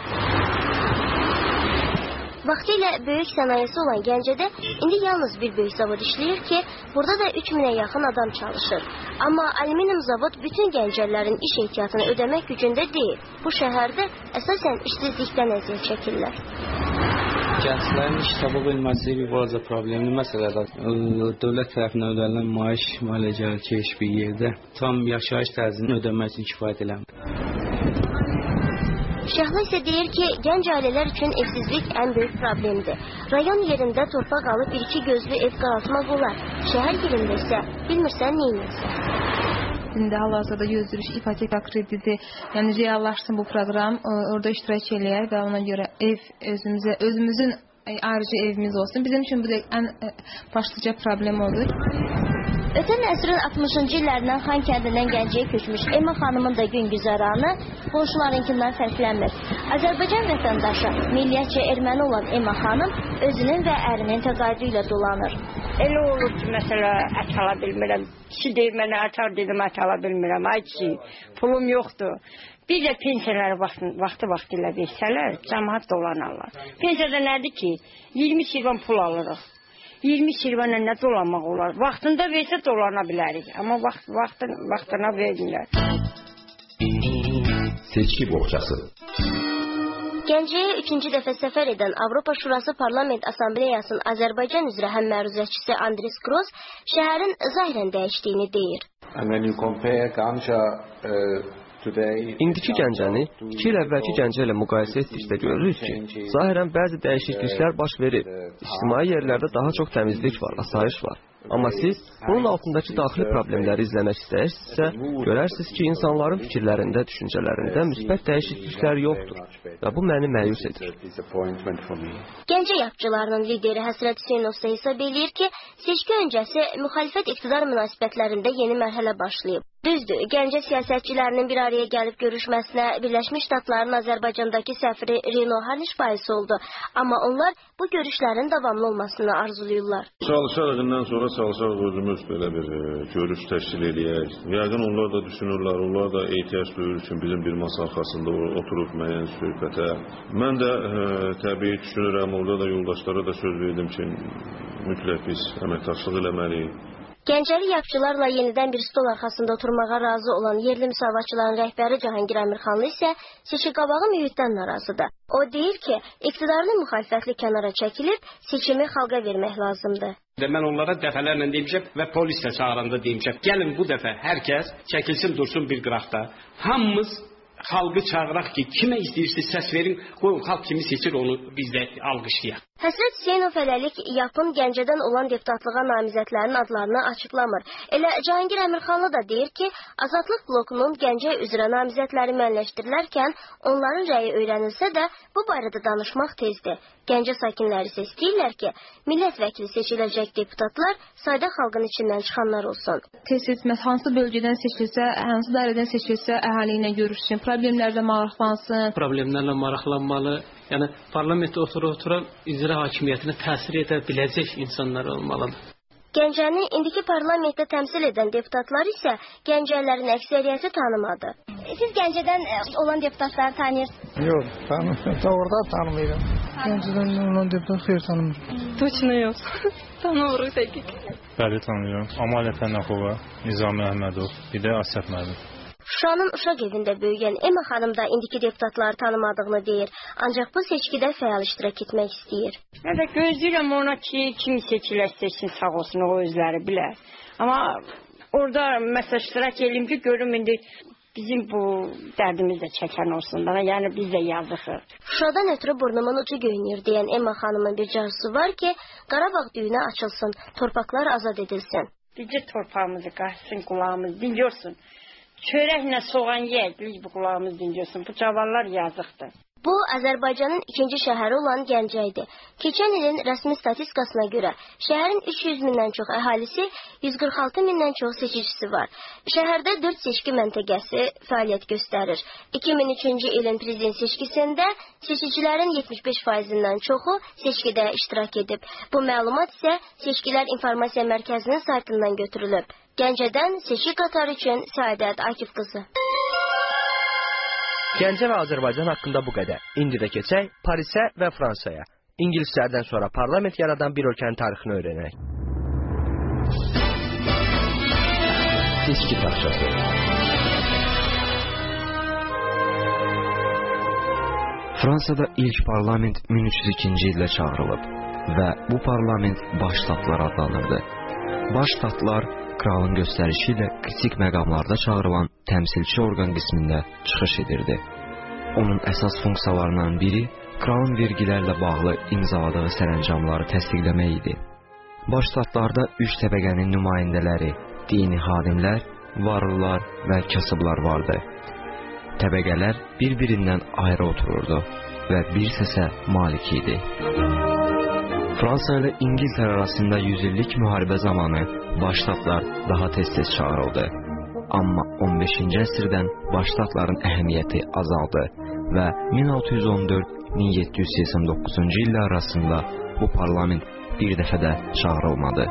Vaxtilə böyük sənayesi olan Gəncədə indi yalnız bir böyük zavod işləyir ki, burada da üç minə yaxın adam çalışır. Amma alüminium zavod bütün gəncəlilərin iş ehtiyatını ödəmək gücündə deyil. Bu şəhərdə əsasən işsizlikdən əziyyət çəkirlər. Gənclərin iş tapa bilməsi bir balaca problemli məsələdir. Dövlət tərəfindən ödənilən maaş müalicəli keş bir yerdə tam yaşayış tərzini ödəmək üçün kifayət eləmir. Şəhla isə deyir ki, gənc ailələr üçün evsizlik ən böyük problemdir. Rayon yerində torpaq alıb bir-iki gözlü ev qaraltmaq olar. Şəhər yerində isə bilmirsən neyinirsən. İndi hal-hazırda gözlürüş ipoteka krediti, yəni reallaşsın bu proqram, orada iştirak eləyək və ona görə ev özümüzə, özümüzün ayrıca evimiz olsun. Bizim üçün bu da ən başlıca problem olur. Ötən əsrin altmışıncı illərindən Xan kəndindən Gəncəyə köçmüş Emma xanımın da gün güzəranı qonşularınkindən fərqlənmir. Azərbaycan vətəndaşı, milliyyətcə erməni olan Emma xanım özünün və ərinin təqaüdü ilə dolanır. Elə olur ki, məsələ ət ala bilmirəm. Kişi deyir, mənə ət al dedim, ət ala bilmirəm. Ay kişi, pulum yoxdur. Bir də pensiyaları vaxtı-vaxtı ilə versələr, cəmaat dolanarlar. Pensiyada nədir ki, iyirmi şirvan pul alırıq. iyirmi şirvanla nə dolanmaq olar? Vaxtında versə dolana bilərik, amma vaxt, vaxtın, vaxtına vermirlər. Seçki boğçası. Gəncəyə üçüncü dəfə səfər edən Avropa Şurası Parlament Assambleyasının Azərbaycan üzrə həmməruzəçisi Andris Gross şəhərin zahirən dəyişdiyini deyir. İndiki Gəncəni iki il əvvəlki Gəncə ilə müqayisə etdikdə görürük ki, zahirən bəzi dəyişikliklər baş verir. İctimai yerlərdə daha çox təmizlik var, asayiş var. Amma siz bunun altındakı daxili problemləri izləmək istəyirsinizsə, görərsiniz ki, insanların fikirlərində, düşüncələrində müsbət dəyişikliklər yoxdur və bu məni məyus edir. Gəncə yapçılarının lideri Həsrət Hüseynov isə hesab eləyir ki, seçki öncəsi müxalifət iqtidar münasibətlərində yeni mərhələ başlayıb. Düzdür, Gəncə siyasətçilərinin bir araya gəlib görüşməsinə Birləşmiş Ştatların Azərbaycandakı səfiri Rino Harniş bahis oldu. Amma onlar bu görüşlərin davamlı olmasını arzulayırlar. Çalışarığından sonra çalışarıq özümüz belə bir e, görüş təşkil edəyək. Yəqin onlar da düşünürlər, onlar da ehtiyac duyur üçün bizim bir masa arxasında oturub müəyyən söhbətə. Mən də e, təbii düşünürəm, orada da yoldaşlara da söz verdim ki, mütləq biz əməkdaşlıq eləməliyik. Gəncəli yapçılarla yenidən bir stol arxasında oturmağa razı olan yerli müsavatçıların rəhbəri Cahangir Əmirxanlı isə seçki qabağı mühitdən narazıdır. O deyir ki, iqtidarlı müxalifətli kənara çəkilib, seçimi xalqa vermək lazımdır. Mən onlara dəfələrlə demişəm və polis də çağıranda demişəm, gəlin bu dəfə hər kəs çəkilsin dursun bir qıraqda. Hamımız xalqı çağıraq ki, kimə istəyirsiniz səs verin, qoyun xalq kimi seçir onu biz də alqışlayaq. Həsrət Hüseynov hələlik yapın Gəncədən olan deputatlığa namizədlərin adlarını açıqlamır. Elə Cahangir Əmirxanlı da deyir ki, Azadlıq blokunun Gəncə üzrə namizədləri müəyyənləşdirilərkən onların rəyi öyrənilsə də bu barədə danışmaq tezdir. Gəncə sakinləri isə istəyirlər ki, millət vəkili seçiləcək deputatlar sayda xalqın içindən çıxanlar olsun. Tez-tez hansı bölgədən seçilsə, hansı dairədən seçilsə əhali ilə görüşsün, problemlərlə maraqlansın. Problemlərlə maraqlanmalı. Yəni parlamentdə oturub-oturan icra hakimiyyətinə təsir edə biləcək insanlar olmalıdır. Gəncəni indiki parlamentdə təmsil edən deputatlar isə Gəncəlilərin əksəriyyəti tanımadı. Siz Gəncədən olan deputatları tanıyırsınız? Yox, tanımıyorum. Doğrudan tanımıyorum. Gəncədən olan deputat xeyr tanımıyorum. Точно yox. Tanımırıq dəqiq. Bəli, tanıyıram. Amaliyə Fənnəxova, Nizami Əhmədov, bir də Asəf müəllim. Şuşanın uşaq evində böyüyən Emma xanım da indiki deputatları tanımadığını deyir. Ancaq bu seçkidə fəal iştirak etmək istəyir. Mən də gözləyirəm ona ki, kim seçilir seçsin, sağ olsun, o özləri bilər. Amma orada məsəl iştirak edeyim ki, görüm indi bizim bu dərdimiz də çəkən olsun. Bana, yəni biz də yazıqıq. Şuşadan ötürü burnumun ucu göynür deyən Emma xanımın bir arzusu var ki, Qarabağ düyünə açılsın, torpaqlar azad edilsin. Bircə torpağımızı qaçsın, qulağımız dincorsun. Çörəklə soğan yeyək, biz bu qulağımız dincorsun. Bu cavanlar yazıqdır. Bu, Azərbaycanın ikinci şəhəri olan Gəncə idi. Keçən ilin rəsmi statistikasına görə şəhərin üç yüz mindən çox əhalisi, yüz qırx altı mindən çox seçicisi var. Şəhərdə dörd seçki məntəqəsi fəaliyyət göstərir. iki min üçüncü ilin prezident seçkisində seçicilərin yetmiş beş faizindən çoxu seçkidə iştirak edib. Bu məlumat isə Seçkilər İnformasiya Mərkəzinin saytından götürülüb. Gəncədən seçki qatarı üçün Səadət Akif qızı. Gəncə və Azərbaycan haqqında bu qədər. İndi də keçək Parisə və Fransaya. İngilislərdən sonra parlament yaradan bir ölkənin tarixini öyrənək. Seçki parçası. Fransada ilk parlament min üç yüz ikinci ildə çağırılıb və bu parlament baş ştatlar adlanırdı. Baş ştatlar kralın göstərişi ilə kritik məqamlarda çağırılan təmsilçi orqan qismində çıxış edirdi. Onun əsas funksiyalarından biri kralın vergilərlə bağlı imzaladığı sərəncamları təsdiqləmək idi. Baş ştatlarda üç təbəqənin nümayəndələri, dini xadimlər, varlılar və kasıblar vardı. Təbəqələr bir-birindən ayrı otururdu və bir səsə malik idi. Fransa ilə İngiltərə arasında yüz illik müharibə zamanı Baş Ştatlar daha tez-tez çağırıldı. Amma on beşinci əsrdən Baş Ştatların əhəmiyyəti azaldı və min altı yüz on dörd - min yeddi yüz səksən doqquzuncu illər arasında bu parlament bir dəfə də çağırılmadı.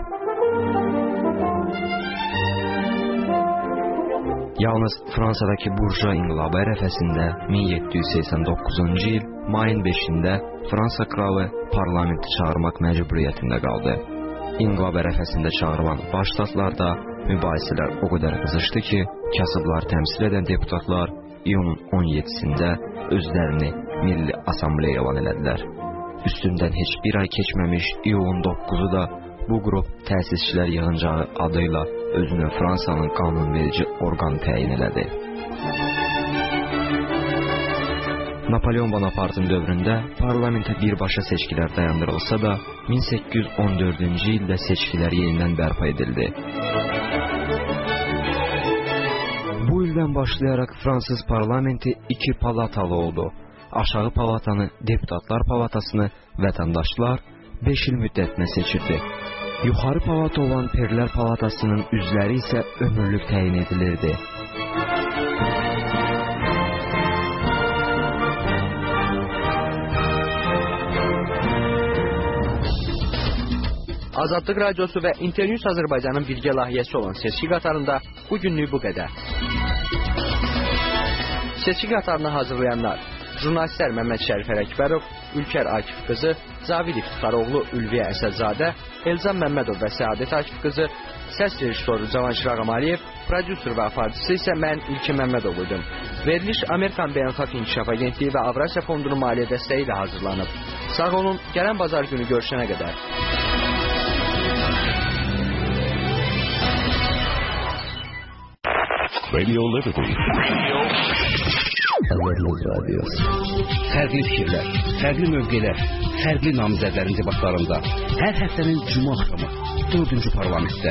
Yalnız Fransadakı burjua inqilabı ərəfəsində min yeddi yüz səksən doqquzuncu il mayın beşində Fransa kralı parlamenti çağırmaq məcburiyyətində qaldı. İnqilab ərəfəsində çağırılan Baş Ştatlarda mübahisələr o qədər qızışdı ki, kasıblar təmsil edən deputatlar iyunun on yeddisində özlərini Milli Assambleya elan elədilər. Üstündən heç bir ay keçməmiş iyulun doqquzu da bu qrup təsisçilər yığıncağı adıyla özünü Fransanın qanunverici orqanı təyin elədi. Napolyon Bonapartın dövründə parlamentə birbaşa seçkilər dayandırılsa da, min səkkiz yüz on dördüncü ildə seçkilər yenidən bərpa edildi. Bu ildən başlayaraq Fransız parlamenti iki palatalı oldu. Aşağı palatanı, deputatlar palatasını vətəndaşlar beş il müddətinə seçirdi. Yuxarı palata olan Perlər palatasının üzvləri isə ömürlük təyin edilirdi. Azadlıq Radiosu və Internews Azərbaycanın birgə layihəsi olan seçki qatarında bu günlük bu qədər. Seçki qatarını hazırlayanlar: jurnalistlər Məmməd Şərif Ələkbərov, Ülkər Akif qızı, Zavid İftixaroğlu, Ülviyə Əsədzadə, Elzam Məmmədov və Səadət Akif qızı, səs rejissoru Cavanşir Ağamaliyev, prodüser və aparıcısı isə mən İlkin Məmmədov idim. Veriliş Amerikan Beynəlxalq İnkişaf Agentliyi və Avrasiya Fondunun maliyyə dəstəyi ilə hazırlanıb. Sağ olun, gələn bazar günü görüşənə qədər. Radio Liberty. Fərqli fikirlər, fərqli mövqelər, fərqli namizədlərin debatlarında hər həftənin cuma axşamı dördüncü parlamentdə.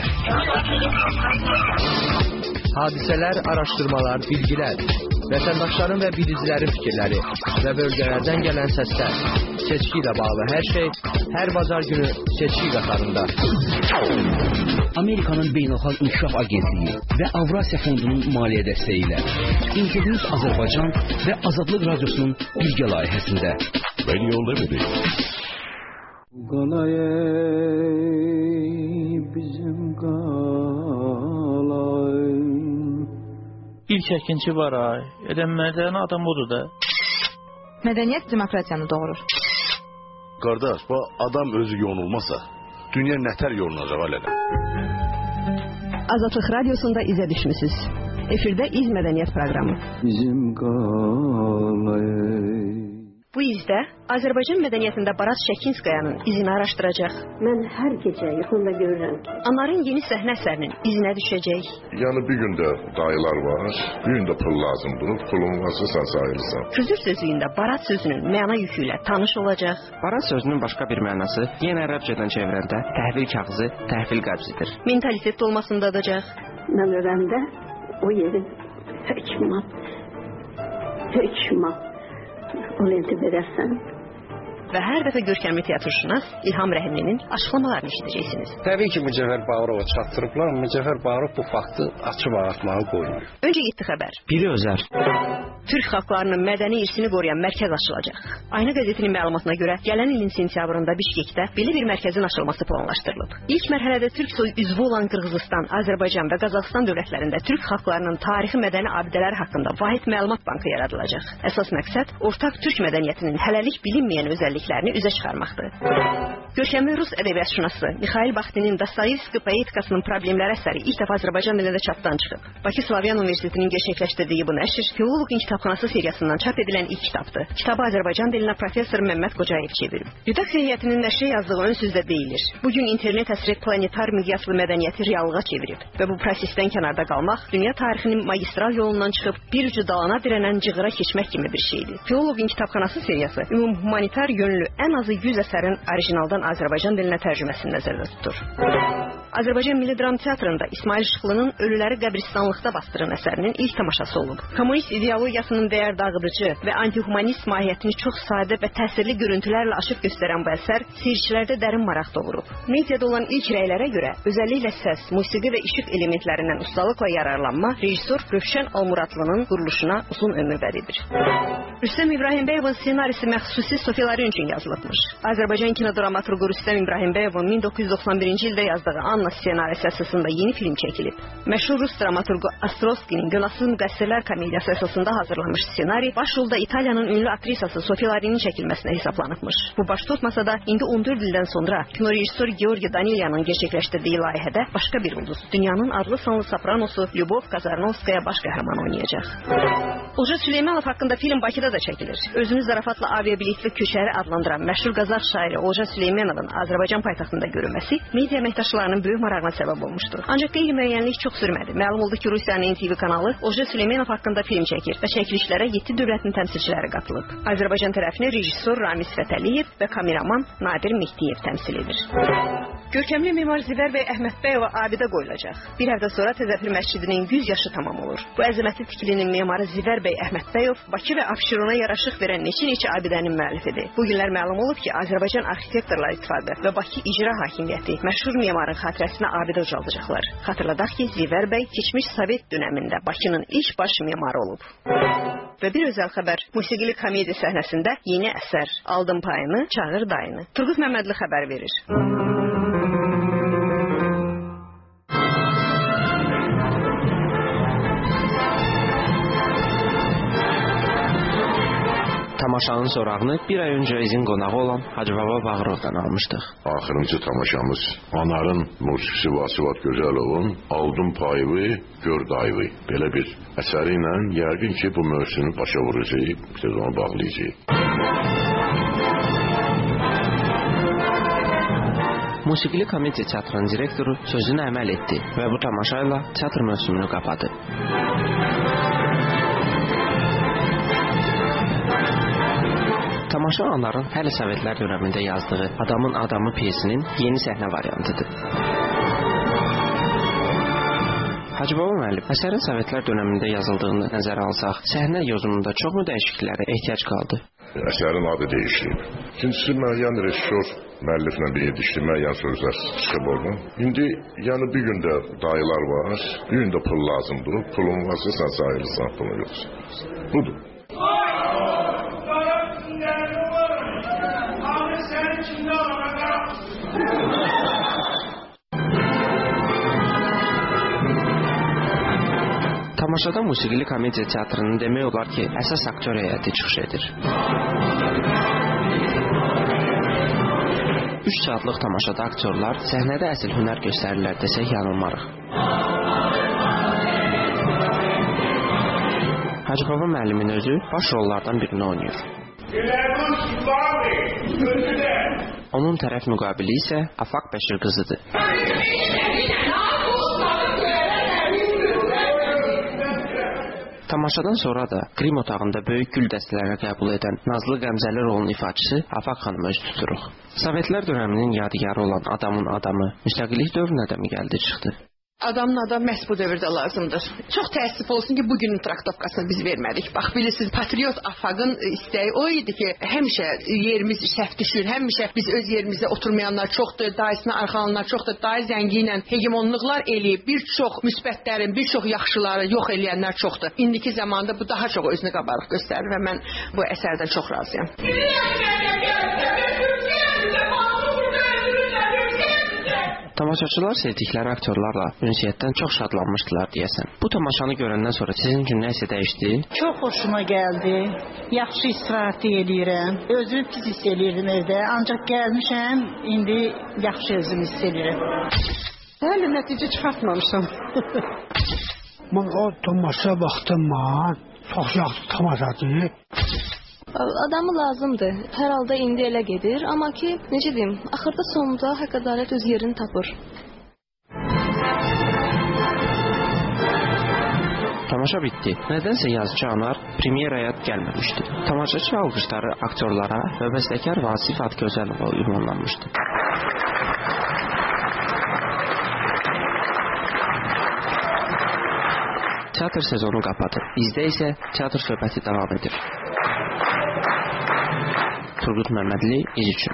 Hadisələr, araşdırmalar, bilgilər, vətəndaşların və bilicilərin fikirləri və bölgələrdən gələn səslər, seçki ilə bağlı hər şey hər bazar günü seçki qatarında. Amerikanın Beynəlxalq İnkişaf Agentliyi və Avrasiya Fondunun maliyyə dəstəyi ilə Internews Azərbaycan və Azadlıq Radiosunun birgə layihəsində. Radio Liberty. Qalay bizim qalay. İlk əkinçi var ay. Edəmmədən adam odur da. Mədəniyyət demokratiyanı doğurur. Qardaş, bu adam özü yonulmasa, dünya nətər yolunacaq alələ? Azadlıq Radiosunda izə düşmüsünüz. Efirdə İz Mədəniyyət proqramı. Bizim qalay. Bu izdə Azərbaycan mədəniyyətində Baraz Şəkinskayanın izini araşdıracaq. Mən hər gecə yuxumda görürəm ki, Anarın yeni səhnə əsərinin izinə düşəcək. Yəni bir gündə dayılar var, bir gündə pul lazımdır. Pulun varsa sən sayılırsan. Küzür sözlüyündə Baraz sözünün məna yükü ilə tanış olacaq. Baraz sözünün başqa bir mənası yenə ərəbcədən çevirəndə təhvil kağızı, təhvil qəbzidir. Mentalitet dolmasında olacaq. Mən öləndə o yerin həkmat, həkmat o lenti verərsən. Və hər dəfə görkəmli teatrşünas İlham Rəhimlinin açıqlamalarını eşidəcəksiniz. Təbii ki, Mücəfər Bağırova çatdırıblar, amma Mücəfər Bağırov bu faktı açıb ağartmağı qoymuyor. Öncə yeddi xəbər. Biri özər. Türk xalqlarının mədəni irsini qoruyan mərkəz açılacaq. Ayna qəzetinin məlumatına görə gələn ilin sentyabrında Bişkekdə belə bir mərkəzin açılması planlaşdırılıb. İlk mərhələdə Türk soy üzvü olan Qırğızistan, Azərbaycan və Qazaxıstan dövlətlərində Türk xalqlarının tarixi mədəni abidələri haqqında vahid məlumat bankı yaradılacaq. Əsas məqsəd ortaq Türk mədəniyyətinin hələlik bilinməyən özəlliklərini üzə çıxarmaqdır. Görkəmli Rus ədəbiyyatşünası Mikhail Baxtinin Dostoyevski poetikasının problemləri əsəri ilk dəfə Azərbaycan dilində çapdan çıxıb. Bakı Slavyan Universitetinin gerçəkləşdirdiyi bu nəşr Filoloqin kitabxanası seriyasından çap edilən ilk kitabdır. Kitabı Azərbaycan dilinə professor Məmməd Qocayev çevirib. Redaksiya heyətinin nəşrə yazdığı ön sözdə deyilir. Bugün internet əsri planetar miqyaslı mədəniyyəti reallığa çevirib və bu prosesdən kənarda qalmaq dünya tarixinin magistral yolundan çıxıb bir ucu dalana dirənən cığıra keçmək kimi bir şeydir. Filoloqin kitabxanası seriyası ümum humanitar yönlü ən azı yüz əsərin orijinaldan Azərbaycan dilinə tərcüməsini nəzərdə tutur. Azərbaycan Milli Dram Teatrında İsmail Şıxlının Ölüləri qəbristanlıqda bastıran əsərinin ilk tamaşası olub. Kommunist ideologiyasının dəyər dağıdıcı və antihumanist mahiyyətini çox sadə və təsirli görüntülərlə aşıb göstərən bu əsər seyircilərdə dərin maraq doğurub. Mediada olan ilk rəylərə görə özəlliklə səs, musiqi və işıq elementlərindən ustalıqla yararlanma rejissor Rövşən Almuradlının quruluşuna uzun ömür vəd edir. Rüstəm İbrahimbəyovun ssenarisi məxsusi Sofiyaları üçün yazılıbmış. Azərbaycan kinodramaturqu Rüstəm İbrahimbəyovun min doqquz yüz doxsan birinci ildə yazdığı Anna ssenarisi əsasında yeni film çəkilib. Məşhur Rus dramaturqu Ostrovskinin Günahsız Müqəssirlər komediyası əsasında hazırlanmış ssenari baş rolda İtaliyanın ünlü aktrisası Sofiyalarının çəkilməsinə hesablanıbmış. Bu baş tutmasa da indi on dörd ildən sonra kino rejissor Georgi Danilyanın gerçəkləşdirdiyi layihədə başqa bir ulduz, dünyanın adlı sanlı sopranosu Lyubov Kazarnovskaya baş qəhrəman oynayacaq. Olca Süleymanov haqqında film Bakıda da çəkilir. Özünü zarafatla aviabiletli köçəri adlandıran məşhur Qazax şairi Olca Süleymanovun Azərbaycan paytaxtında görünməsi media əməkdaşlarının böyük marağına səbəb olmuşdu. Ancaq qeyri-müəyyənlik çox sürmədi. Məlum oldu ki, Rusiyanın N T V kanalı Olca Süleymanov haqqında film çəkir və çəkilişlərə yeddi dövlətin təmsilçiləri qatılıb. Azərbaycan tərəfini rejissor Ramiz Fətəliyev və kameraman Nadir Mehdiyev təmsil edir. Görkəmli memar Zivər bəy Əhmədbəyova abidə qoyulacaq. Bir həftə sonra Təzəpir məscidinin yüz yaşı tamam olur. Bu əzəmətli tikilinin memarı Zivər bəy Əhmədbəyov Bakı və Abşerona yaraşıq verən neçə-neçə abidənin müəllifidir. Bu günlər məlum olub ki, Azərbaycan Arxitektorlar İttifaqı və Bakı İcra Hakimiyyəti məşhur memarın xatirəsinə abidə ucaldacaqlar. Xatırladaq ki, Zivər bəy keçmiş Sovet dönəmində Bakının ilk baş memarı olub. Və bir özəl xəbər, musiqili komediya səhnəsində yeni əsər Aldım payını, çağır dayını. Turgut Məmmədli xəbər verir. Tamaşanın sorağını bir ay öncə izin qonağı olan Hacı Baba Bağırovdan almışdıq. Axırıncı tamaşamız Anarın musiqisi Vasivat Gözəlovun Aldım payımı, gör dayımı. Belə bir əsəri ilə yəqin ki, bu mövzunu başa vuracaq, biz onu bağlayacaq. Musiqili komediya teatrının direktoru sözünə əməl etdi və bu tamaşayla teatr mövsümünü qapadı. Tamaşa Anarın hələ Sovetlər dönəmində yazdığı Adamın Adamı piyesinin yeni səhnə variantıdır. Hacı Baba müəllim, əsərin Sovetlər dönəmində yazıldığını nəzərə alsaq, səhnə yozumunda çoxmu dəyişikliklərə ehtiyac qaldı? Əsərin adı dəyişdi. İkincisi, müəyyən rejissor müəlliflə bir yedişdi, müəyyən sözlər çıxıb oldu. İndi, yəni bir gündə dayılar var, bir gündə pul lazımdır. Pulun varsa sən sayılırsan, pulun yoxsa. Budur. Tamaşada musiqili komediya teatrının demək olar ki, əsas aktyor heyəti çıxış edir. Üç saatlıq tamaşada aktyorlar səhnədə əsl hünər göstərirlər desək yanılmarıq. Hacı Baba müəllimin özü baş rollardan birini oynayır. Onun tərəf müqabili isə Afaq Bəşir qızıdır. Tamaşadan sonra da Qrim otağında böyük gül dəstələri qəbul edən Nazlı Qəmzəli rolunun ifaçısı Afaq xanımı öz tuturuq. Sovetlər dönəminin yadigarı olan Adamın Adamı müstəqillik dövrünə də mi gəldi çıxdı? Adamın adamı məhz bu dövrdə lazımdır. Çox təəssüf olsun ki, bugünün traktovkasını biz vermədik. Bax, bilirsiniz, patriot Afaqın istəyi o idi ki, həmişə yerimiz səhv düşür, həmişə biz öz yerimizdə oturmayanlar çoxdur, dayısına arxalanlar çoxdur, dayı zəngi ilə hegemonluqlar eləyib, bir çox müsbətlərin, bir çox yaxşıları yox eləyənlər çoxdur. İndiki zamanda bu daha çox özünü qabarıq göstərir və mən bu əsərdən çox razıyam. Tamaşaçılar sevdikləri aktyorlarla ünsiyyətdən çox şadlanmışdılar deyəsən. Bu tamaşanı görəndən sonra sizin üçün nəsə dəyişdi? Çox xoşuma gəldi. Yaxşı istirahət edirəm. Özümü pis hiss edirdim evdə. Ancaq gəlmişəm, indi yaxşı özümü hiss edirəm. Hələ nəticə çıxartmamışam. Mən o tamaşa baxdım, mən çox yaxşı tamaşadır. Adamı lazımdır. Hər halda indi elə gedir. Amma ki, necə deyim, axırda sonunda haqq ədalət öz yerini tapır. Tamaşa bitdi. Nədənsə yazıcı Anar premyeraya gəlməmişdi. Tamaşaçı alqışları aktyorlara və bəstəkar Vasif Adgözəlova ünvanlanmışdı. teatr sezonu qapadı. Bizdə isə teatr söhbəti davam edir. Turgut Məmmədli, İz üçün.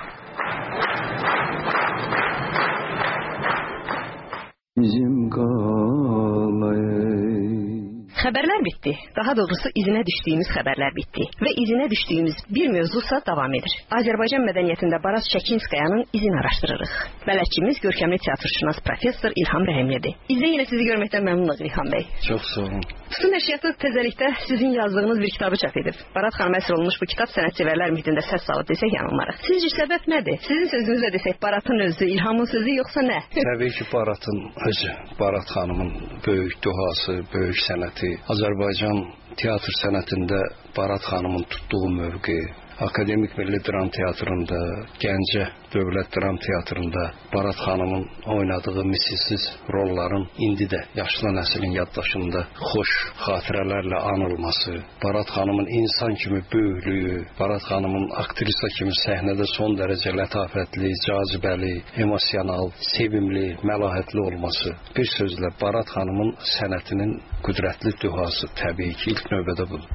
Bizim qalay. Xəbərlər bitdi. Daha doğrusu izinə düşdüyümüz xəbərlər bitdi. Və izinə düşdüyümüz bir mövzusa davam edir. Azərbaycan mədəniyyətində Baraz Şəkinskayanın izini araşdırırıq. Bələdçimiz görkəmli teatrşünas professor İlham Rəhimlidir. İzdə yenə sizi görməkdən məmnunuq İlham bəy. Çox sağ olun. Su nəşriyyatı təzəlikdə sizin yazdığınız bir kitabı çap edib. Barat xanıma əsr olunmuş bu kitab sənətsevərlər mühitində səs salıb desək yanılmarıq. Sizcə səbəb nədir? Sizin sözünüzlə desək Baratın özü, İlhamın sözü yoxsa nə? Təbii ki, Baratın özü. Barat xanımın böyük duhası, böyük sənəti. Azərbaycan teatr sənətində Barat xanımın tutduğu mövqe, Akademik Milli Dram Teatrında, Gəncə Dövlət Dram Teatrında Barat xanımın oynadığı misilsiz rolların indi də yaşlı nəslin yaddaşında xoş xatirələrlə anılması, Barat xanımın insan kimi böyüklüyü, Barat xanımın aktrisa kimi səhnədə son dərəcə lətafətli, cazibəli, emosional, sevimli, məlahətli olması. Bir sözlə Barat xanımın sənətinin qüdrətli duhası təbii ki, ilk növbədə budur.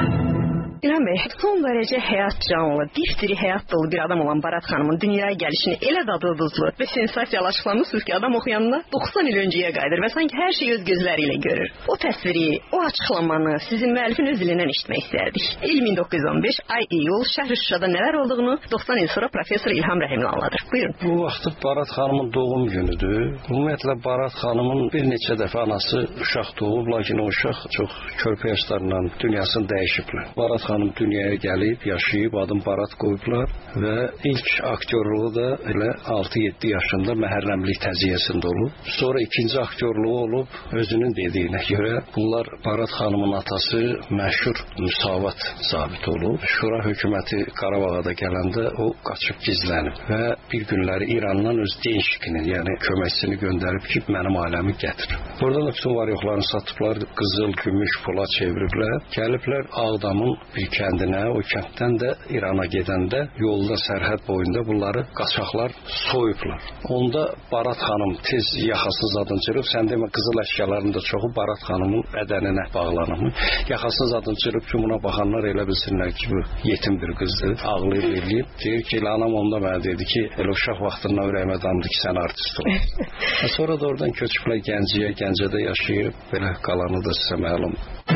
İlham bəy, son dərəcə həyat canlı, diri həyat dolu bir adam olan Barat xanımın dünyaya gəlişini elə dadlı duzlu və sensasiyalı açıqlamışsınız ki, adam oxuyanına doxsan il öncəyə qayıdır və sanki hər şeyi öz gözləri ilə görür. O təsviri, o açıqlamanı sizin müəllifin öz dilindən eşitmək istərdik. İl min doqquz yüz on beş, ay iyul, şəhər Şuşada nələr olduğunu doxsan il sonra professor İlham Rəhimli anladır. Buyurun. Bu vaxtı Barat xanımın doğum günüdür. Ümumiyyətlə Barat xanımın bir neçə dəfə anası uşaq doğub, lakin o uşaq çox körpə yaşlarından dünyasını dəyişiblər. Barat xanım dünyaya gəlib, yaşayıb, adım Barat qoyublar və ilk aktyorluğu da elə altı yeddi yaşında məhərrəmlik təziyyəsində olub. Sonra ikinci aktyorluğu olub, özünün dediyinə görə bunlar Barat xanımın atası məşhur müsavat zabiti olub. Şura hökuməti Qarabağa da gələndə o qaçıb gizlənib və bir günləri İrandan öz denşikini, yəni köməkçisini göndərib ki, mənim ailəmi gətir. Buradan da bütün var-yoxlarını satıblar, qızıl, gümüş, pula çeviriblər. Gəliblər Ağdamın bir kəndinə, o kənddən də İrana gedəndə yolda sərhəd boyunda bunları qaçaqlar soyublar. Onda Barat xanım tez yaxasız adını cırıb, sən demə qızıl əşyalarının da çoxu Barat xanımın bədəninə bağlanıb. Yaxasız adını cırıb ki, buna baxanlar elə bilsinlər ki, bu yetim bir qızdır, ağlayıb eləyib. Deyir ki, anam onda mənə dedi ki, elə uşaq vaxtından ürəyimə damdı ki, sən artist ol. Sonra da oradan köçüblər Gəncəyə, Gəncədə yaşayıb, belə qalanı da sizə məlum.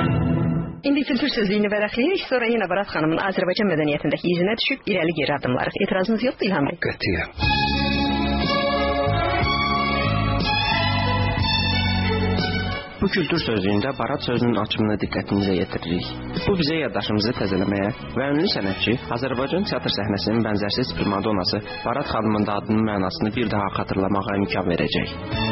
İndi kültür sözlüyünü vərəqləyirik, sonra yenə Barat xanımın Azərbaycan mədəniyyətindəki izinə düşüb irəli geri adımlarıq. Etirazınız yoxdur İlham bəy? Qətiyyən. Bu kültür sözlüyündə Barat sözünün açımını diqqətimizə yetiririk. Bu bizə yaddaşımızı təzələməyə və ünlü sənətçi Azərbaycan teatr səhnəsinin bənzərsiz primadonası Barat xanımın da adının mənasını bir daha xatırlamağa imkan verəcək.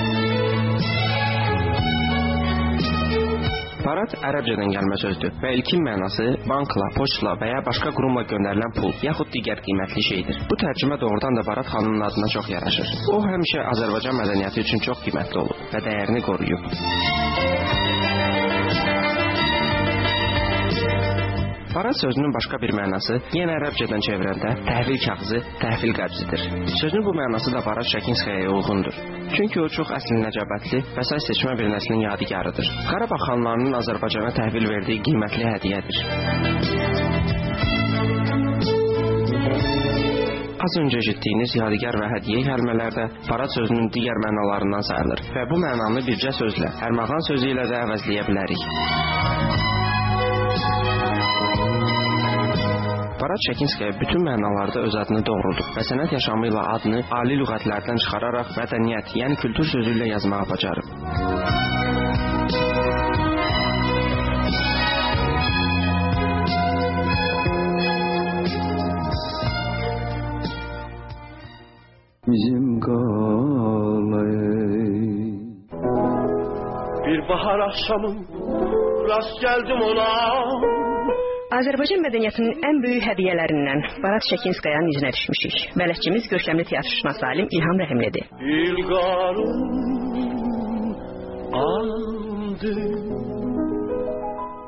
Barat ərəbcədən gəlmə sözdür və ilkin mənası bankla, poçtla və ya başqa qurumla göndərilən pul, yaxud digər qiymətli şeydir. Bu tərcümə doğrudan da Barat xanımın adına çox yaraşır. O həmişə Azərbaycan mədəniyyəti üçün çox qiymətli olub və dəyərini qoruyub. Barat sözünün başqa bir mənası yenə ərəbcədən çevirəndə təhvil kağızı, təhvil qəbzidir. Sözün bu mənası da Barat Şəkinskayaya uyğundur. Çünki o çox əsl nəcəbətli və say seçmə bir nəslin yadigarıdır. Qarabağ xanlarının Azərbaycana təhvil verdiyi qiymətli hədiyyədir. Az öncə eşitdiyiniz yadigar və hədiyyə kəlmələrdə Barat sözünün digər mənalarından sayılır və bu mənanı bircə sözlə, ərmağan sözü ilə də əvəzləyə bilərik. Barat Şəkinskaya bütün mənalarda öz adını doğrulduq və sənət yaşamı ilə adını ali lüğətlərdən çıxararaq mədəniyyət, yəni kültür sözü ilə yazmağa bacarıb. Bizim qalay. Bir bahar axşamı rast gəldim ona. Azərbaycan mədəniyyətinin ən böyük hədiyyələrindən Barat Şəkinskayanın izinə düşmüşük. Bələdçimiz görkəmli teatrşünas alim İlham Rəhimlidir. İlqarım andı.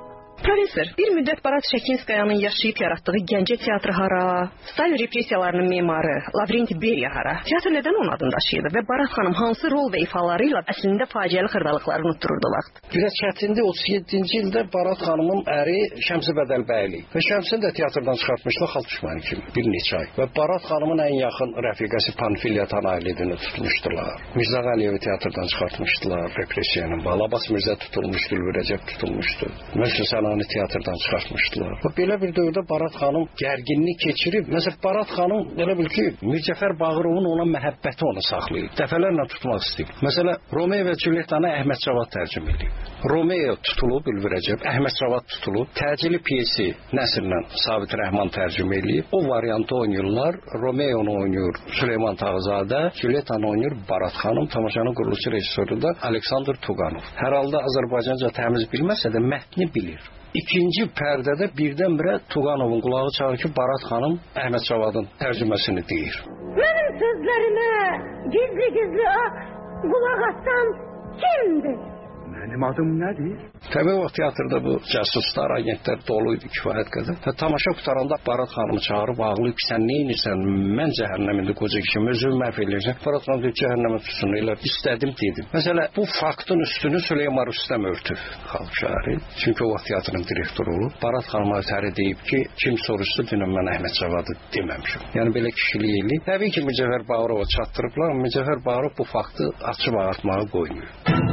Professor, bir müddət Barat Şakinskayanın yaşayıb yaratdığı Gəncə teatrı hara, Stalin repressiyalarının memarı Lavrenti Beria hara? Teatr nədən onun adını daşıyırdı və Barat xanım hansı rol və ifaları ilə əslində faciəli xırdalıqları unuttururdu vaxt? Biraz çətindir. otuz yeddinci ildə Barat xanımın əri Şəmsi Bədəlbəyli və Şəmsini də teatrdan çıxartmışlar xalq düşməni kimi bir neçə ay. Və Barat xanımın ən yaxın rəfiqəsi Panfilya Tanaylidini tutmuşdular. Mirzə Əliyevi teatrdan çıxartmışdılar repressiya ilə. Abbas Mirzə tutulmuşdu, Ülvü tutulmuşdu. Məsələn, Sənani teatrdan çıxartmışdılar. Və belə bir dövrdə Barat xanım gərginlik keçirib. Məsələn, Barat xanım elə bil ki, Mircəfər Bağırovun ona məhəbbəti onu saxlayıb. Dəfələrlə tutmaq istəyib. Məsələn, Romeo və Julietanı Əhməd Cavad tərcümə edib. Romeo tutulub, Ülvü Rəcəb, Əhməd Cavad tutulub. Təcili piyesi nəsrlə Sabit Rəhman tərcümə edib. O variantı oynayırlar. Romeonu oynayır Süleyman Tağızadə, Julietanı oynayır Barat xanım. Tamaşanın qurulucu rejissoru da Aleksandr Tuğanov. Hər halda Azərbaycanca təmiz bilməsə də mətni bilir. İkinci pərdədə birdən-birə Tuğanovun qulağı çalır ki, Barat xanım Əhməd Cavadın tərcüməsini deyir. Mənim sözlərimə gizli-gizli qulaq atsan kimdir? Mənim adım nədir? Təbii o teatrda bu casuslar, agentlər doluydu kifayət qədər. Və tamaşa qutaranda Barat xanımı çağırıb ağlayıb ki, sən nə edirsən? Mən cəhənnəmində qoca kişiyim, özümü məhv eləyəcəm. Barat xanım deyib, cəhənnəmə tutsun, elə istədim dedim. Məsələ, bu faktın üstünü Süleyman Rüstəm örtüb xalq şəhəri. Çünki o vaxt teatrın direktoru olub. Barat xanıma ötəri deyib ki, kim soruşdu, dünən mən Əhməd Cavadı deməmişim. Yəni belə kişilik eləyib. Təbii ki, Mircəfər Bağırova çatdırıblar, amma Mircəfər Bağırov bu faktı açıb ağartmağa qoymuyor.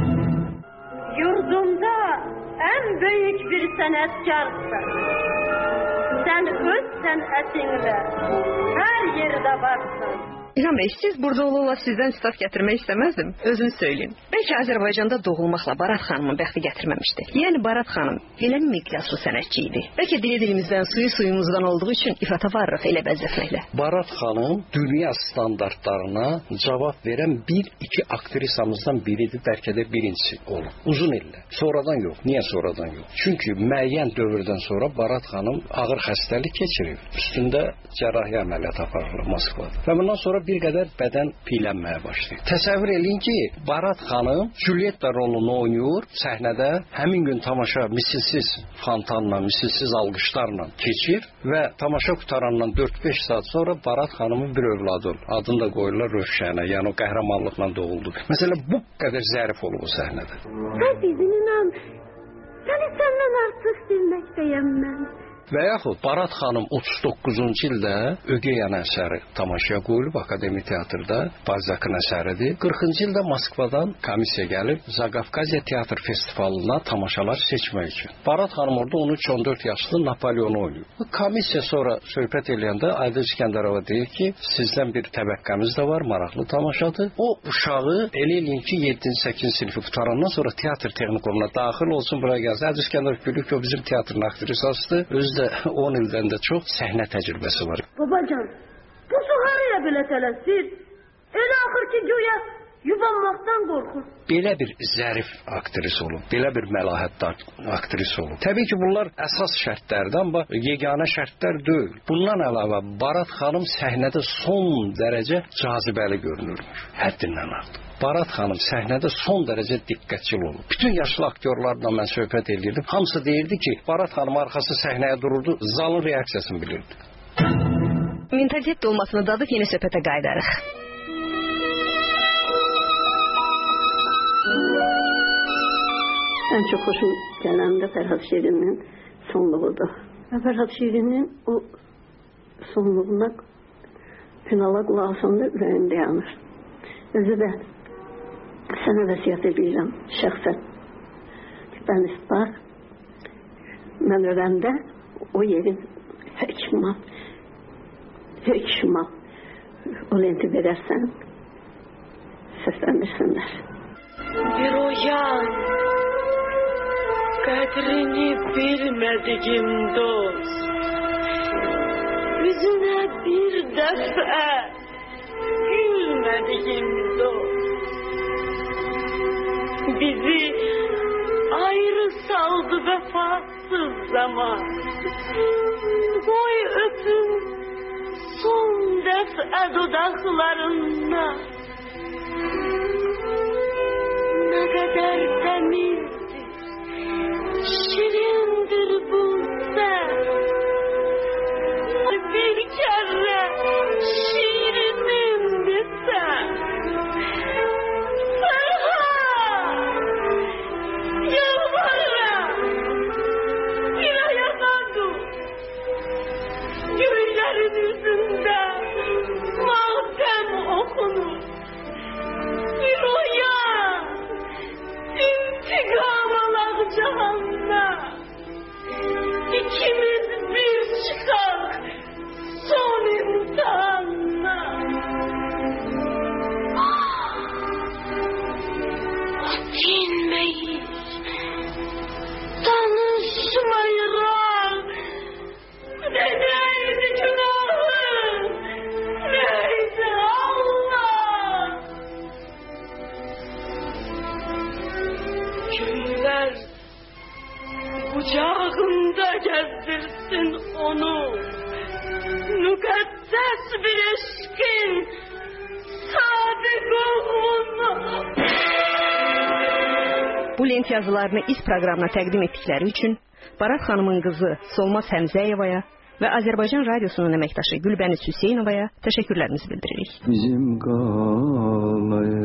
Yurdumda en büyük bir sanatkarsın. Sen öz sənətinlə her yerde varsın. İlham Bey, siz burada olurlar sizdən stat gətirmək istəməzdim. Özünüz söyləyin. Bəlkə Azərbaycanda doğulmaqla Barat xanımın bəxti gətirməmişdi. Yəni Barat xanım elə miqyaslı sənətçi idi. Bəlkə dili dilimizdən, suyu suyumuzdan olduğu üçün ifata varırıq elə bəzətməklə. Barat xanım dünya standartlarına cavab verən bir iki aktrisamızdan biridir, bəlkə də birincisi olub. Uzun illər. Sonradan yox. Niyə sonradan yox? Çünki müəyyən dövrdən sonra Barat xanım ağır xəstəlik keçirib. Üstündə cərrahi əməliyyat aparılır Moskvada. Və bundan sonra bir qədər bədən piylənməyə başlayır. Təsəvvür eləyin ki, Barat xanım Julietta rolunu oynayır səhnədə. Həmin gün tamaşa misilsiz fantanla, misilsiz alqışlarla keçir və tamaşa qutarandan dörd beş saat sonra Barat xanımın bir övladı olur. Adını da qoyurlar Rövşənə, yəni o qəhrəmanlıqla doğuldu. Məsələn, bu qədər zərif olub o səhnədə. Əzizim inan, səni səndən artıq sevməkdəyəm mən. Və yaxud Barat xanım otuz doqquzuncu ildə Ögeyan əsəri tamaşaya qoyulub Akademi teatrda, Balzakın əsəridir. qırxıncı ildə Moskvadan komissiya gəlib Zaqafqaziya teatr festivalına tamaşalar seçmək üçün. Barat xanım orada on üç on dörd yaşlı Napoleonu oynayır. Bu komissiya sonra söhbət eləyəndə Aydın İskəndərova deyir ki, sizdən bir təbəqqəmiz də var, maraqlı tamaşadır. O uşağı elə eləyin ki, yeddinci səkkizinci sinifi qutarandan sonra teatr texnikumuna daxil olsun, buraya gəlsin. Aydın İskəndərov bilir ki, o bizim teatrın aktrisasıdır. Özü də on ildən də çox səhnə təcrübəsi var. Babacan, bu su haraya belə tələsir? Elə axır ki, güya yubanmaqdan qorxur. Belə bir zərif aktris olub, belə bir məlahətli aktris olub. Təbii ki, bunlar əsas şərtlərdir, amma yeganə şərtlər deyil. Bundan əlavə Barat xanım səhnədə son dərəcə cazibəli görünürmüş. Həddindən artıq. Barat xanım səhnədə son dərəcə diqqətçil olub. Bütün yaşlı aktyorlarla mən söhbət edirdim. Hamısı deyirdi ki, Barat xanım arxası səhnəyə dururdu, zalın reaksiyasını bilirdi. Mentalitet olmasını dadıb yeni söhbətə qayıdarıq. En çok hoşum gelen de Ferhat Şirin'in sonluğudur. Ve Ferhat Şirin'in o sonluğuna finala qulaq asanda ürəyimdə yanır. Özü də sənə vəsiyyət edirəm şəxsən. Bəniz bax, mən öləndə o yerin həkimman, həkimman o lenti verərsən, səsləndirsinlər. Bir uyan, qədrini bilmədiyim dost, yüzünə bir dəfə gülmədiyim dost, bizi ayrı saldı vəfasız zaman. Qoy öpüm son dəfə dodaqlarından. Ne kadar temizdir, şirindir mukaddes bir eşkin sadık oğluna. Bu lent yazılarını iz proqramına təqdim etdikləri üçün Barat xanımın qızı Solmaz Həmzəyevaya və Azərbaycan Radiosunun əməkdaşı Gülbəniz Hüseynovaya təşəkkürlərimizi bildiririk. Bizim qalayı.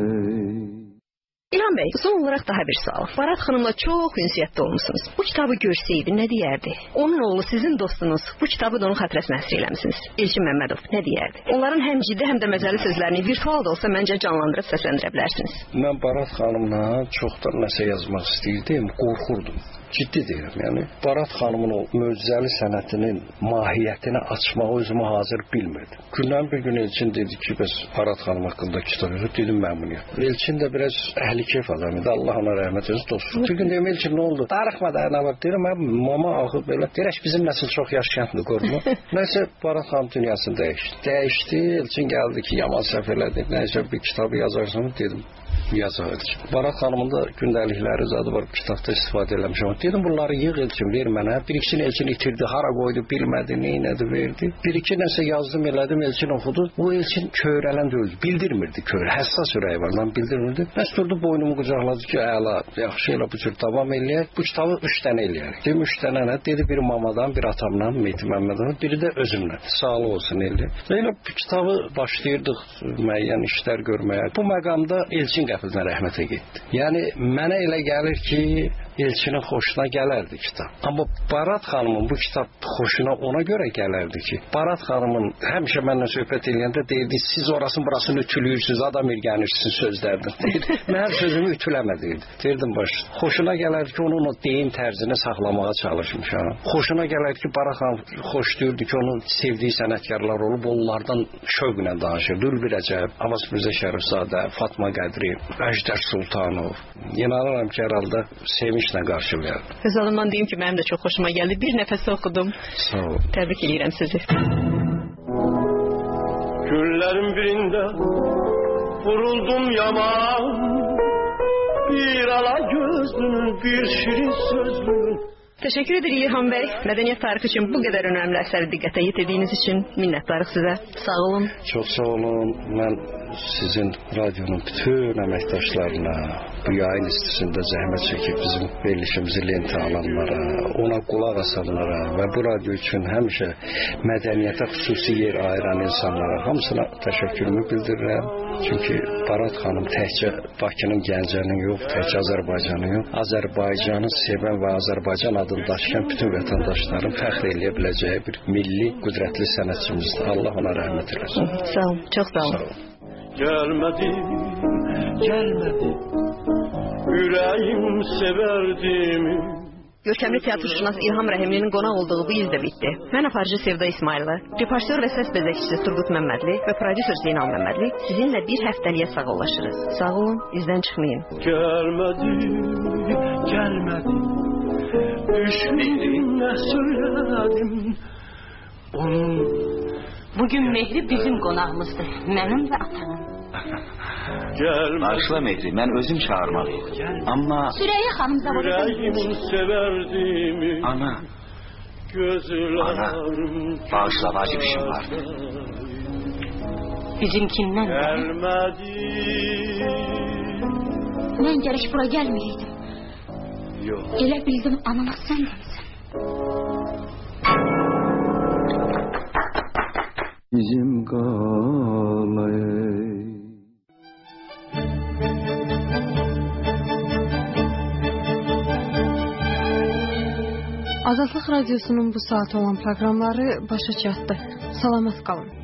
İlham Bey, son olaraq daha bir sual. Barat xanımla çox ünsiyyətdə olmusunuz. Bu kitabı görsəydi nə deyərdi? Onun oğlu sizin dostunuz. Bu kitabı da onun xatirəsinə həsr eləmisiniz. Elçin Məmmədov nə deyərdi? Onların həm ciddi, həm də məzəli sözlərini virtual da olsa məncə canlandırıb səsləndirə bilərsiniz. Mən Barat xanımla çoxdan nəsə yazmaq istəyirdim, qorxurdum. Ciddi deyirəm, yəni Barat xanımın o möcüzəli sənətinin mahiyyətini açmağa özümü hazır bilmirdim. Gündən bir gün Elçin dedi ki, bəs Barat xanım haqqında kitab yazıb, dedim məmnuniyəm. Elçin də biraz əhli keyf adam idi, Allah ona rəhmət etsin, dostum. Bir gün deyim, Elçin nə oldu? Darıxma da, nə var? Deyirəm, mama axıb belə, deyirək bizim nəsil çox yaşayandı, qorma. Nəysə, Barat xanım dünyasını dəyişdi. Dəyişdi, Elçin gəldi ki, yaman səhv elədi, nəysə bir kitabı yazarsan, dedim. Yazar. Barat xanımın da gündəlikləri zadı var, kitabda istifadə eləmişəm. Dedim, bunları yığ Elçin, ver mənə. Bir ikisini Elçin itirdi, hara qoydu, bilmədi, neynədi, verdi. Bir iki nəsə yazdım, elədim, Elçin oxudu. Bu Elçin köyrələn deyildi, bildirmirdi köyrə. Həssas ürəyi var, lan bildirmirdi. Bəs durdu, boynumu qucaqladı ki, əla, yaxşı elə bu cür davam eləyək. Bu kitabı üç dənə eləyək. Dedim, üç dənə nə? Dedi, biri mamadan, bir atamdan, Mehdi Məmmədovdan, biri də özümlə. Sağlıq olsun eləyək. Elə bu kitabı başlayırdıq müəyyən işlər görməyə. Bu məqamda Elçin qəfildən rəhmətə getdi. Yəni, mənə elə gəlir ki, Elçinin xoşuna gələrdi kitab. Amma Barat xanımın bu kitab xoşuna ona görə gələrdi ki, Barat xanımın həmişə mənlə söhbət eləyəndə deyirdi, siz orasını burasını ütülüyürsünüz, adam irgənirsiniz sözlərdən. Mən hər sözümü ütüləmə deyirdi. Deyirdim baş. Xoşuna gələrdi ki, onun o deyim tərzini saxlamağa çalışmışam. Xoşuna gələrdi ki, Barat xanım xoşlayırdı ki, onun sevdiyi sənətkarlar olub, onlardan şövqlə danışırdı. Ülvi Rəcəb, Abbas Mirzə Şərifzadə, Fatma Qədri, Əjdər Sultanov. İnanıram ki, herhalde sevinçlə qarşılayardı. Öz adımdan deyim ki, mənim də çox xoşuma gəldi. Bir nəfəs oxudum. Sağ ol. Təbrik edirəm sizi. Günlərin birində vuruldum yaman, bir ala gözlünün, bir şirin sözlünün. Teşekkür ederim İlham Bey. Medeniyet tarihi için bu kadar önemli eseri dikkate getirdiğiniz için minnettarıq size. Sağ olun. Çok sağ olun. Ben sizin radyonun bütün əməkdaşlarına, bu yayın istisində zəhmət çəkib bizim verilişimizi lentə alanlara, ona qulaq asanlara və bu radyo üçün həmişə mədəniyyətə xüsusi yer ayıran insanlara hamısına təşəkkürümü bildirirəm. Çünki Barat xanım təkcə Bakının Gəncənin yox, təkcə Azərbaycanın yox, Azərbaycanı sevən və Azərbaycan adını daşıyan bütün vətəndaşların fəxr eləyə biləcəyi bir milli, qüdrətli sənətçimizdir. Allah ona rəhmət eləsin. Sağ olun, çox sağ olun. Sağ olun. Gelmedi, gelmedi, yüreğim severdiğimi. Görkəmli teatrşünas İlham Rəhimlinin qonaq olduğu bu iz də bitdi. Mən aparıcı Sevda İsmailova, reportör və səs bəzəkçisi Turgut Məmmədli və prodüser Zeynal Məmmədli sizinlə bir həftəliyə sağollaşırıq. Sağ olun, izdən çıxmayın. Gelmedi, gelmedi, düşündüğümle söyledim onun. Bugün Mehri bizim qonağımızdır, mənim və atanın. Bağışla Mehri, mən özüm çağırmalıyım. Amma... Süreyya xanım da burada. Yüreğim severdiğimi. Ana. Ana, bağışla, vacib işim vardı. Bizimkindən də. Gelmedi. Mən gərək bura gəlməyəydim. Yox. Elə bildim anana sən demisən. Bizim qalayı. Azadlıq Radiosunun bu saat olan proqramları başa çatdı. Salamat qalın.